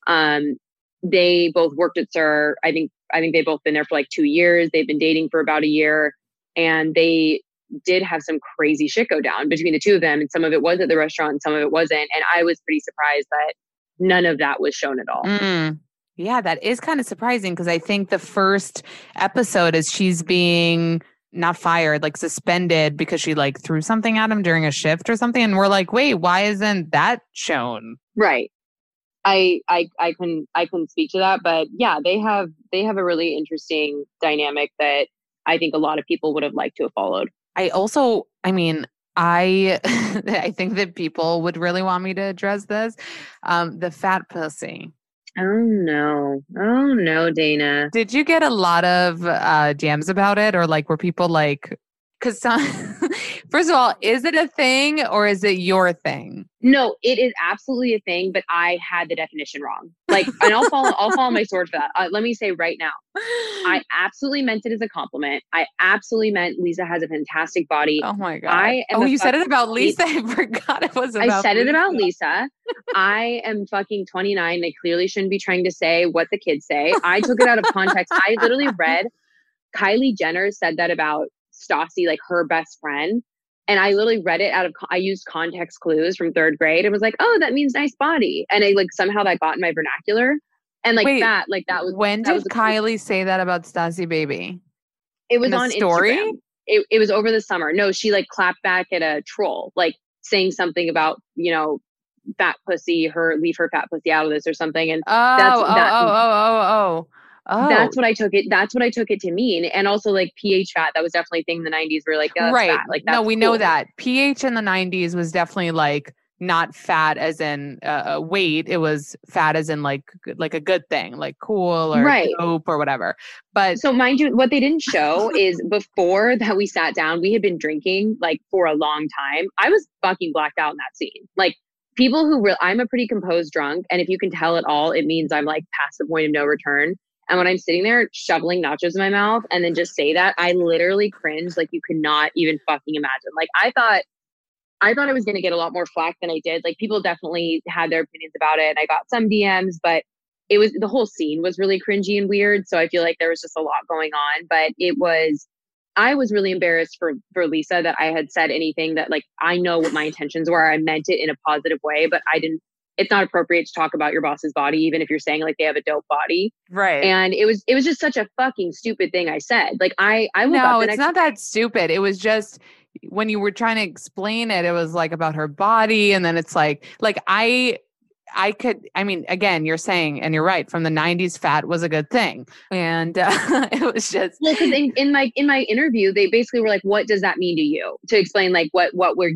C: They both worked at SUR. I think they've both been there for like 2 years. They've been dating for about a year, and they did have some crazy shit go down between the two of them. And some of it was at the restaurant and some of it wasn't. And I was pretty surprised that none of that was shown at all.
D: Yeah, that is kind of surprising because I think the first episode is she's being not fired, like suspended because she like threw something at him during a shift or something. And we're like, wait, why isn't that shown?
C: Right. I couldn't speak to that, but yeah, they have a really interesting dynamic that I think a lot of people would have liked to have followed.
D: I think that people would really want me to address this. The fat pussy.
C: Oh no, Dana.
D: Did you get a lot of DMs about it, or like were people like, because first of all, is it a thing or is it your thing?
C: No, it is absolutely a thing, but I had the definition wrong. Like, and I'll follow my sword for that. Let me say right now, I absolutely meant it as a compliment. I absolutely meant Lisa has a fantastic body.
D: Oh my God. You said it about Lisa. I forgot it was about
C: I said Lisa. It about Lisa. I am fucking 29. I clearly shouldn't be trying to say what the kids say. I took it out of context. I literally read Kylie Jenner said that about Stassi, like her best friend. And I literally read it I used context clues from 3rd grade and was like, oh, that means nice body. And I like somehow that got in my vernacular. And like that was.
D: When did Kylie say that about Stassi Baby?
C: It was on story. Instagram. It was over the summer. No, she like clapped back at a troll, like saying something about, you know, fat pussy, leave her fat pussy out of this or something. And that's what I took it. That's what I took it to mean. And also like PH fat, that was definitely a thing in the 90s where like,
D: right.
C: Fat. Like, that's
D: we know that PH in the 90s was definitely like not fat as in weight. It was fat as in like a good thing, like cool or dope or whatever. But
C: so mind you, what they didn't show is before that we sat down, we had been drinking like for a long time. I was fucking blacked out in that scene. Like people I'm a pretty composed drunk. And if you can tell at all, it means I'm like past the point of no return. And when I'm sitting there shoveling nachos in my mouth and then just say that, I literally cringe like you could not even fucking imagine. Like I thought I was going to get a lot more flack than I did. Like people definitely had their opinions about it. And I got some DMs, but the whole scene was really cringy and weird. So I feel like there was just a lot going on, but I was really embarrassed for Lisa that I had said anything that like, I know what my intentions were. I meant it in a positive way, but it's not appropriate to talk about your boss's body, even if you're saying like they have a dope body.
D: Right.
C: And it was just such a fucking stupid thing I said. Like I woke up.
D: No, it's not that stupid. It was just when you were trying to explain it, it was like about her body. And then it's like I again, you're saying, and you're right, from the 90s, fat was a good thing. And it was just.
C: Well, because in my interview, they basically were like, what does that mean to you? To explain like, what was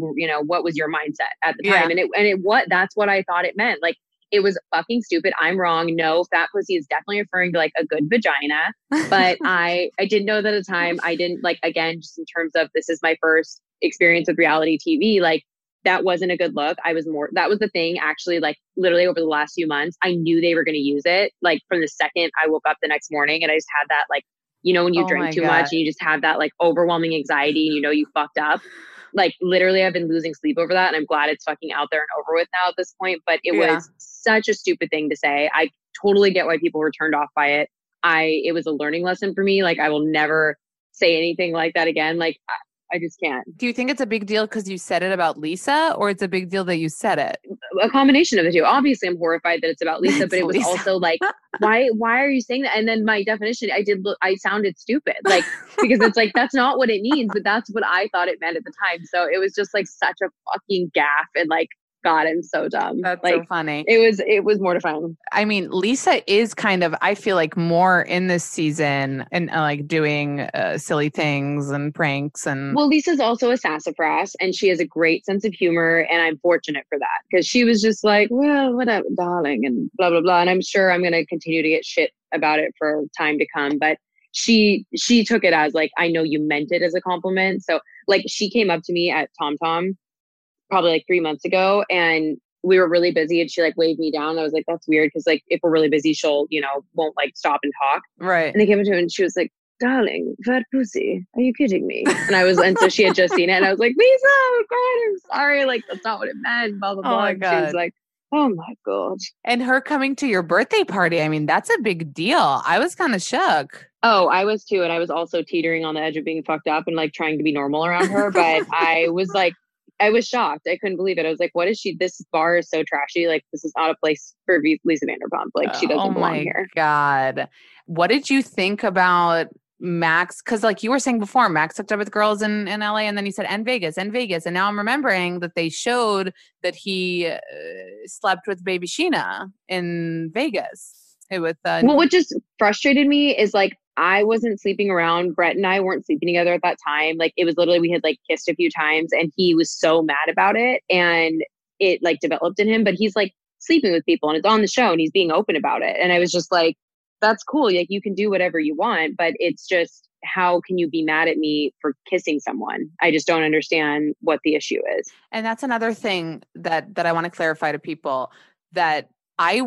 C: your mindset at the time? Yeah. That's what I thought it meant. Like, it was fucking stupid. I'm wrong. No, fat pussy is definitely referring to like a good vagina. But I didn't know that at the time. I didn't like, again, just in terms of this is my first experience with reality TV, like that wasn't a good look. That was the thing actually, like literally over the last few months, I knew they were going to use it. Like from the second I woke up the next morning and I just had that like, when you drink too much and you just have that like overwhelming anxiety and you fucked up. Like literally I've been losing sleep over that and I'm glad it's fucking out there and over with now at this point. But it was such a stupid thing to say. I totally get why people were turned off by it. It was a learning lesson for me. Like I will never say anything like that again. Like I just can't.
D: Do you think it's a big deal because you said it about Lisa, or it's a big deal that you said it?
C: A combination of the two. Obviously, I'm horrified that it's about Lisa, but it was also like, why are you saying that? And then my definition, I sounded stupid, like, because it's like, that's not what it means, but that's what I thought it meant at the time. So it was just like such a fucking gaffe and like, God, I'm so dumb.
D: That's
C: like,
D: so funny.
C: It was mortifying.
D: I mean, Lisa is kind of, I feel like more in this season and like doing silly things and pranks and.
C: Well, Lisa's also a sassafras and she has a great sense of humor and I'm fortunate for that because she was just like, well, whatever, darling, and blah, blah, blah. And I'm sure I'm going to continue to get shit about it for time to come. But she took it as like, I know you meant it as a compliment. So like she came up to me at Tom Tom probably like 3 months ago and we were really busy and she like waved me down. I was like, that's weird. Cause like if we're really busy, she'll, won't like stop and talk.
D: Right.
C: And I came up to her and she was like, darling, fat pussy, are you kidding me? And so she had just seen it and I was like, Lisa, oh God, I'm sorry. Like, that's not what it meant. Blah, blah, blah.
D: Oh my
C: and
D: God.
C: she was like, oh my God.
D: And her coming to your birthday party, I mean, that's a big deal. I was kind of shook.
C: Oh, I was too. And I was also teetering on the edge of being fucked up and like trying to be normal around her. But I was shocked. I couldn't believe it. I was like, what is she? This bar is so trashy. Like, this is not a place for Lisa Vanderpump. Like, she doesn't belong here.
D: Oh my God. What did you think about Max? Because like you were saying before, Max hooked up with girls in LA and then he said, and Vegas. And now I'm remembering that they showed that he slept with baby Sheena in Vegas.
C: What just frustrated me is like, I wasn't sleeping around. Brett and I weren't sleeping together at that time. Like it was literally, we had like kissed a few times and he was so mad about it and it like developed in him, but he's like sleeping with people and it's on the show and he's being open about it. And I was just like, that's cool. Like you can do whatever you want, but it's just, how can you be mad at me for kissing someone? I just don't understand what the issue is.
D: And that's another thing that I want to clarify to people, that I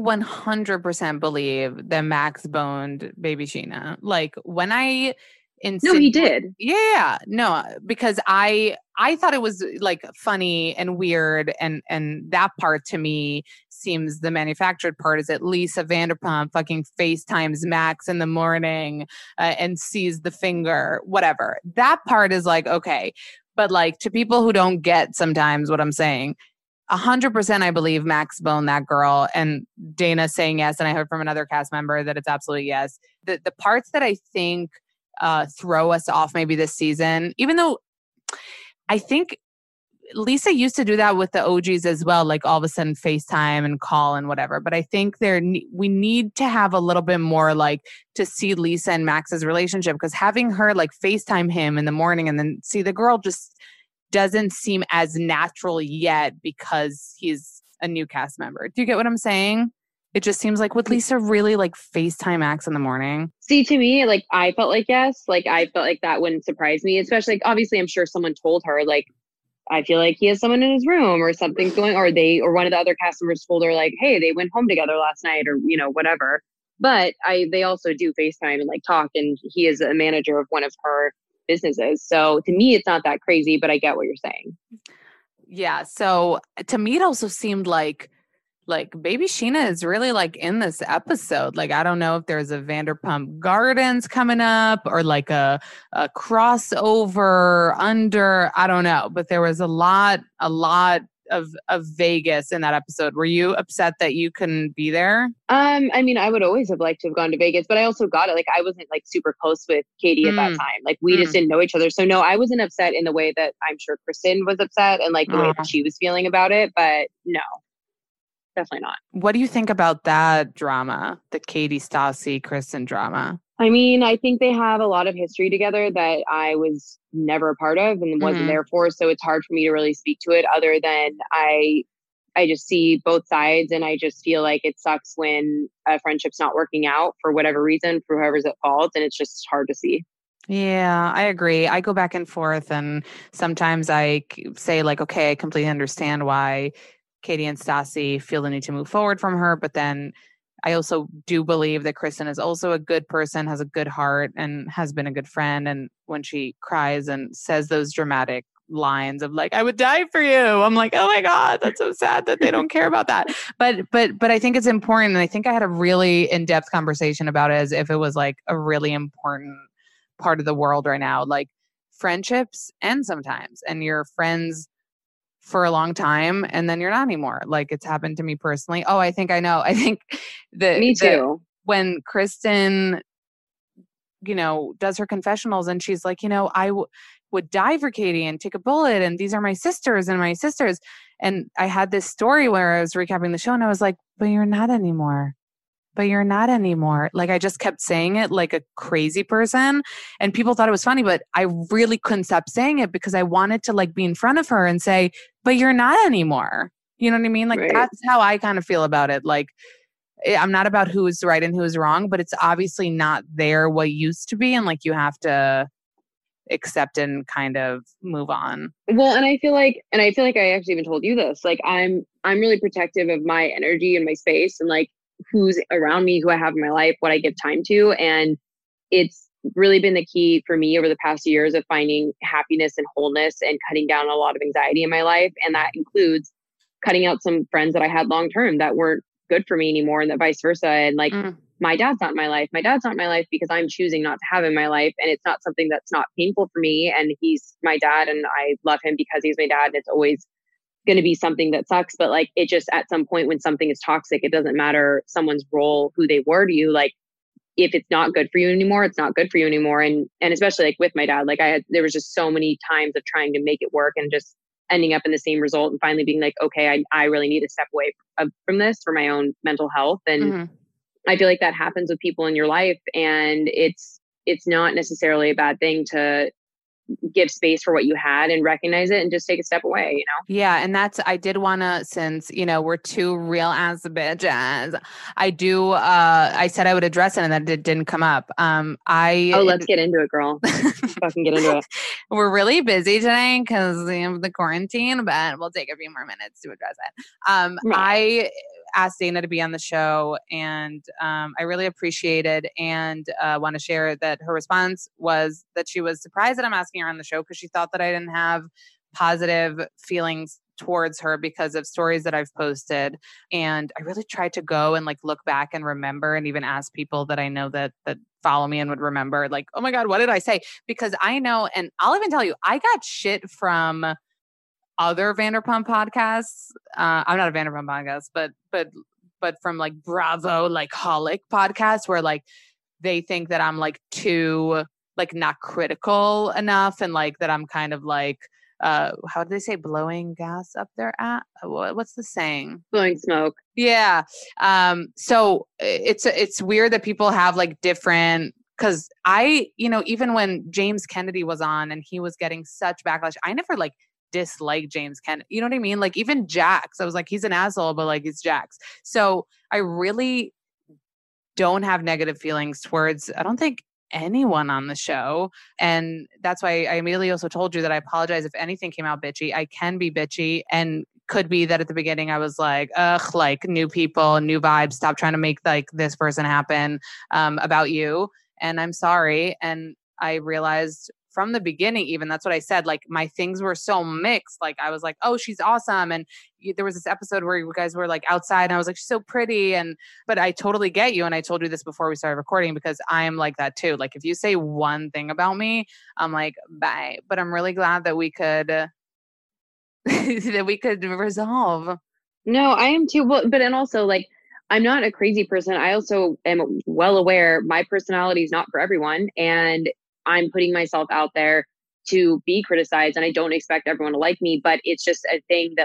D: 100% believe that Max boned baby Sheena. Like when
C: no, he did.
D: Yeah. No, because I thought it was like funny and weird. And that part to me seems the manufactured part is that Lisa Vanderpump fucking FaceTimes Max in the morning and sees the finger, whatever. That part is like, okay. But like to people who don't get sometimes what I'm saying, 100% I believe Max boned that girl, and Dana saying yes, and I heard from another cast member that it's absolutely yes. The parts that I think throw us off maybe this season, even though I think Lisa used to do that with the OGs as well, like all of a sudden FaceTime and call and whatever. But I think we need to have a little bit more like to see Lisa and Max's relationship, because having her like FaceTime him in the morning and then see the girl just doesn't seem as natural yet because he's a new cast member. Do you get what I'm saying? It just seems like, would Lisa really like FaceTime Max in the morning?
C: See, to me, like I felt like yes. Like I felt like that wouldn't surprise me, especially like, obviously I'm sure someone told her like, I feel like he has someone in his room or something's going, or one of the other cast members told her like, hey, they went home together last night or, whatever. But they also do FaceTime and like talk, and he is a manager of one of her businesses. So to me, it's not that crazy, but I get what you're saying.
D: Yeah. So to me, it also seemed like baby Sheena is really like in this episode. Like, I don't know if there's a Vanderpump Gardens coming up or like a crossover under, I don't know, but there was a lot of Vegas in that episode. Were you upset that you couldn't be there?
C: I mean, I would always have liked to have gone to Vegas, but I also got it. Like, I wasn't like super close with Katie at that time. Like, we just didn't know each other. So no, I wasn't upset in the way that I'm sure Kristen was upset and like the way that she was feeling about it, but no. definitely not.
D: What do you think about that drama, the Katie, Stassi, Kristen drama?
C: I mean, I think they have a lot of history together that I was never a part of and wasn't there for. So it's hard for me to really speak to it other than I just see both sides, and I just feel like it sucks when a friendship's not working out for whatever reason, for whoever's at fault. And it's just hard to see.
D: Yeah, I agree. I go back and forth, and sometimes I say like, okay, I completely understand why Katie and Stassi feel the need to move forward from her. But then I also do believe that Kristen is also a good person, has a good heart, and has been a good friend. And when she cries and says those dramatic lines of like, I would die for you, I'm like, oh my God, that's so sad that they don't care about that. But I think it's important. And I think I had a really in-depth conversation about it as if it was like a really important part of the world right now. Like friendships end sometimes, and you're friends for a long time and then you're not anymore. Like it's happened to me personally. Oh, I think I know. I think
C: Me too.
D: When Kristen, does her confessionals and she's like, I would die for Katie and take a bullet, and these are my sisters and my sisters. And I had this story where I was recapping the show and I was like, but you're not anymore. But you're not anymore. Like I just kept saying it like a crazy person, and people thought it was funny, but I really couldn't stop saying it because I wanted to like be in front of her and say, but you're not anymore. You know what I mean? Like
C: Right.
D: That's how I kind of feel about it. Like I'm not about who's right and who's wrong, but it's obviously not there what used to be. And like you have to accept and kind of move on.
C: Well, and I feel like I actually even told you this. Like I'm really protective of my energy and my space and like who's around me, who I have in my life, what I give time to. And it's really been the key for me over the past years of finding happiness and wholeness and cutting down a lot of anxiety in my life. And that includes cutting out some friends that I had long term that weren't good for me anymore, and that vice versa. And like my dad's not in my life. My dad's not in my life because I'm choosing not to have him in my life. And it's not something that's not painful for me. And he's my dad and I love him because he's my dad. And it's always going to be something that sucks. But like, it just, at some point when something is toxic, it doesn't matter someone's role, who they were to you. Like if it's not good for you anymore, it's not good for you anymore. And especially like with my dad, like there was just so many times of trying to make it work and just ending up in the same result, and finally being like, okay, I really need to step away from this for my own mental health. And I feel like that happens with people in your life, and it's not necessarily a bad thing to give space for what you had and recognize it and just take a step away,
D: Yeah. And I did want to, since, we're two real ass bitches, I said I would address it and that it didn't come up.
C: Let's get into it, girl. Fucking get into it.
D: We're really busy today because of the quarantine, but we'll take a few more minutes to address it. I asked Dana to be on the show, and I really appreciate it, and want to share that her response was that she was surprised that I'm asking her on the show because she thought that I didn't have positive feelings towards her because of stories that I've posted. And I really tried to go and like look back and remember, and even ask people that I know that follow me and would remember, like, oh my God, what did I say? Because I know, and I'll even tell you, I got shit from other Vanderpump podcasts. I'm not a Vanderpump podcast, but from like Bravo, like Holic podcasts, where like they think that I'm like too like not critical enough, and like that I'm kind of like how do they say, blowing gas up their ass? What's the saying?
C: Blowing smoke.
D: Yeah. So it's weird that people have like different, because I, even when James Kennedy was on and he was getting such backlash, I never like dislike James Kennedy. You know what I mean? Like even Jax, I was like, he's an asshole, but like he's Jax. So I really don't have negative feelings towards, I don't think, anyone on the show. And that's why I immediately also told you that I apologize if anything came out bitchy. I can be bitchy, and could be that at the beginning I was like, ugh, like new people, new vibes, stop trying to make like this person happen about you. And I'm sorry. And I realized from the beginning, even that's what I said, like my things were so mixed. Like I was like, oh, she's awesome. And there was this episode where you guys were like outside and I was like, she's so pretty. But I totally get you. And I told you this before we started recording, because I am like that too. Like if you say one thing about me, I'm like, bye. But I'm really glad that we could, that we could resolve.
C: No, I am too. Well, but and also like, I'm not a crazy person. I also am well aware my personality is not for everyone. And I'm putting myself out there to be criticized, and I don't expect everyone to like me, but it's just a thing that like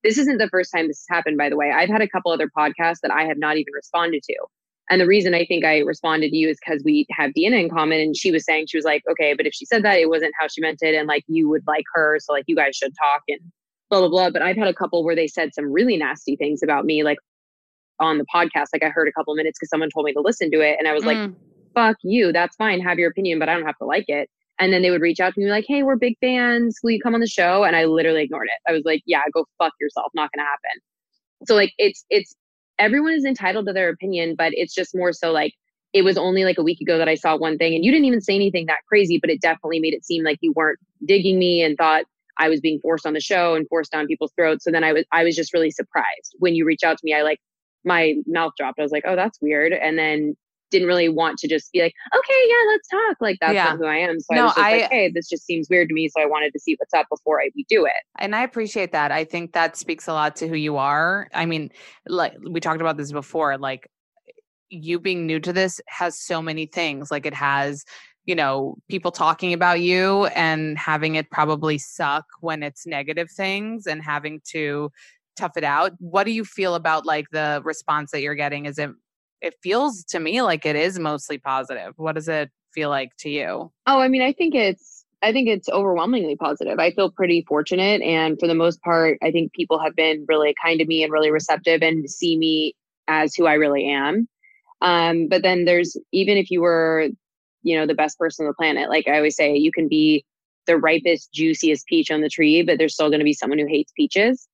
C: this isn't the first time this has happened, by the way. I've had a couple other podcasts that I have not even responded to. And the reason I think I responded to you is because we have Deanna in common, and she was like, okay, but if she said that, it wasn't how she meant it. And like, you would like her. So like, you guys should talk and blah, blah, blah. But I've had a couple where they said some really nasty things about me, like on the podcast. Like I heard a couple minutes because someone told me to listen to it. And I was like, fuck you. That's fine. Have your opinion, but I don't have to like it. And then they would reach out to me like, hey, we're big fans. Will you come on the show? And I literally ignored it. I was like, yeah, go fuck yourself. Not going to happen. So like, it's everyone is entitled to their opinion, but it's just more so like, it was only like a week ago that I saw one thing and you didn't even say anything that crazy, but it definitely made it seem like you weren't digging me and thought I was being forced on the show and forced down people's throats. So then I was just really surprised when you reached out to me. I like, my mouth dropped. I was like, oh, that's weird. And then didn't really want to just be like, okay, yeah, let's talk. Like that's not who I am. So I was just like, hey, this just seems weird to me. So I wanted to see what's up before we do it.
D: And I appreciate that. I think that speaks a lot to who you are. I mean, like we talked about this before, like you being new to this has so many things. Like it has, you know, people talking about you and having it probably suck when it's negative things and having to tough it out. What do you feel about like the response that you're getting? It feels to me like it is mostly positive. What does it feel like to you?
C: Oh, I mean, I think it's overwhelmingly positive. I feel pretty fortunate. And for the most part, I think people have been really kind to me and really receptive and see me as who I really am. But then there's, even if you were, you know, the best person on the planet, like I always say, you can be the ripest, juiciest peach on the tree, but there's still going to be someone who hates peaches.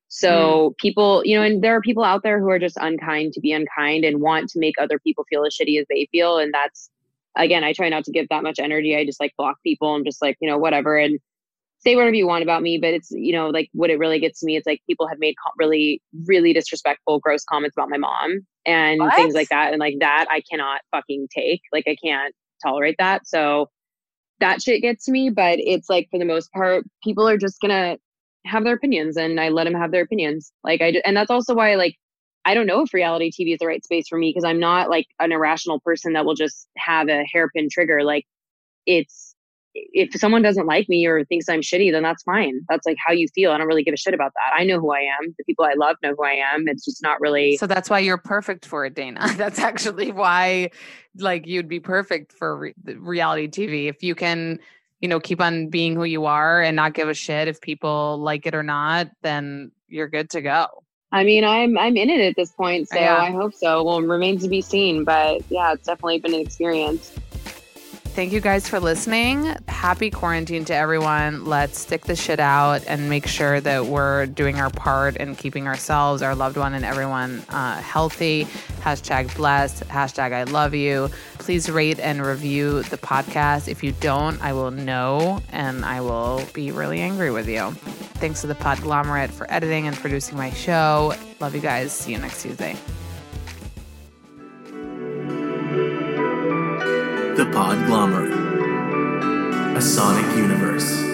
C: So people, you know, and there are people out there who are just unkind to be unkind and want to make other people feel as shitty as they feel. And that's, again, I try not to give that much energy. I just like block people and just like, you know, whatever, and say whatever you want about me. But it's, you know, like what it really gets to me, it's like people have made really, really disrespectful, gross comments about my mom and things like that. And like that, I cannot fucking take, like, I can't tolerate that. So that shit gets to me. But it's like, for the most part, people are just gonna have their opinions and I let them have their opinions. Like and that's also why, like, I don't know if reality TV is the right space for me, because I'm not like an irrational person that will just have a hairpin trigger. Like if someone doesn't like me or thinks I'm shitty, then that's fine. That's like how you feel. I don't really give a shit about that. I know who I am. The people I love know who I am. It's just not really.
D: So that's why you're perfect for it, Dana. That's actually why, like, you'd be perfect for reality TV. If you can, you know, keep on being who you are and not give a shit if people like it or not, then you're good to go.
C: I mean, I'm in it at this point, so yeah. I hope so. Well, it remains to be seen, but yeah, it's definitely been an experience.
D: Thank you guys for listening. Happy quarantine to everyone. Let's stick the shit out and make sure that we're doing our part in keeping ourselves, our loved one, and everyone healthy. #blessed. #I love you. Please rate and review the podcast. If you don't, I will know and I will be really angry with you. Thanks to the Podglomerate for editing and producing my show. Love you guys. See you next Tuesday.
E: The Podglomerate, a sonic universe.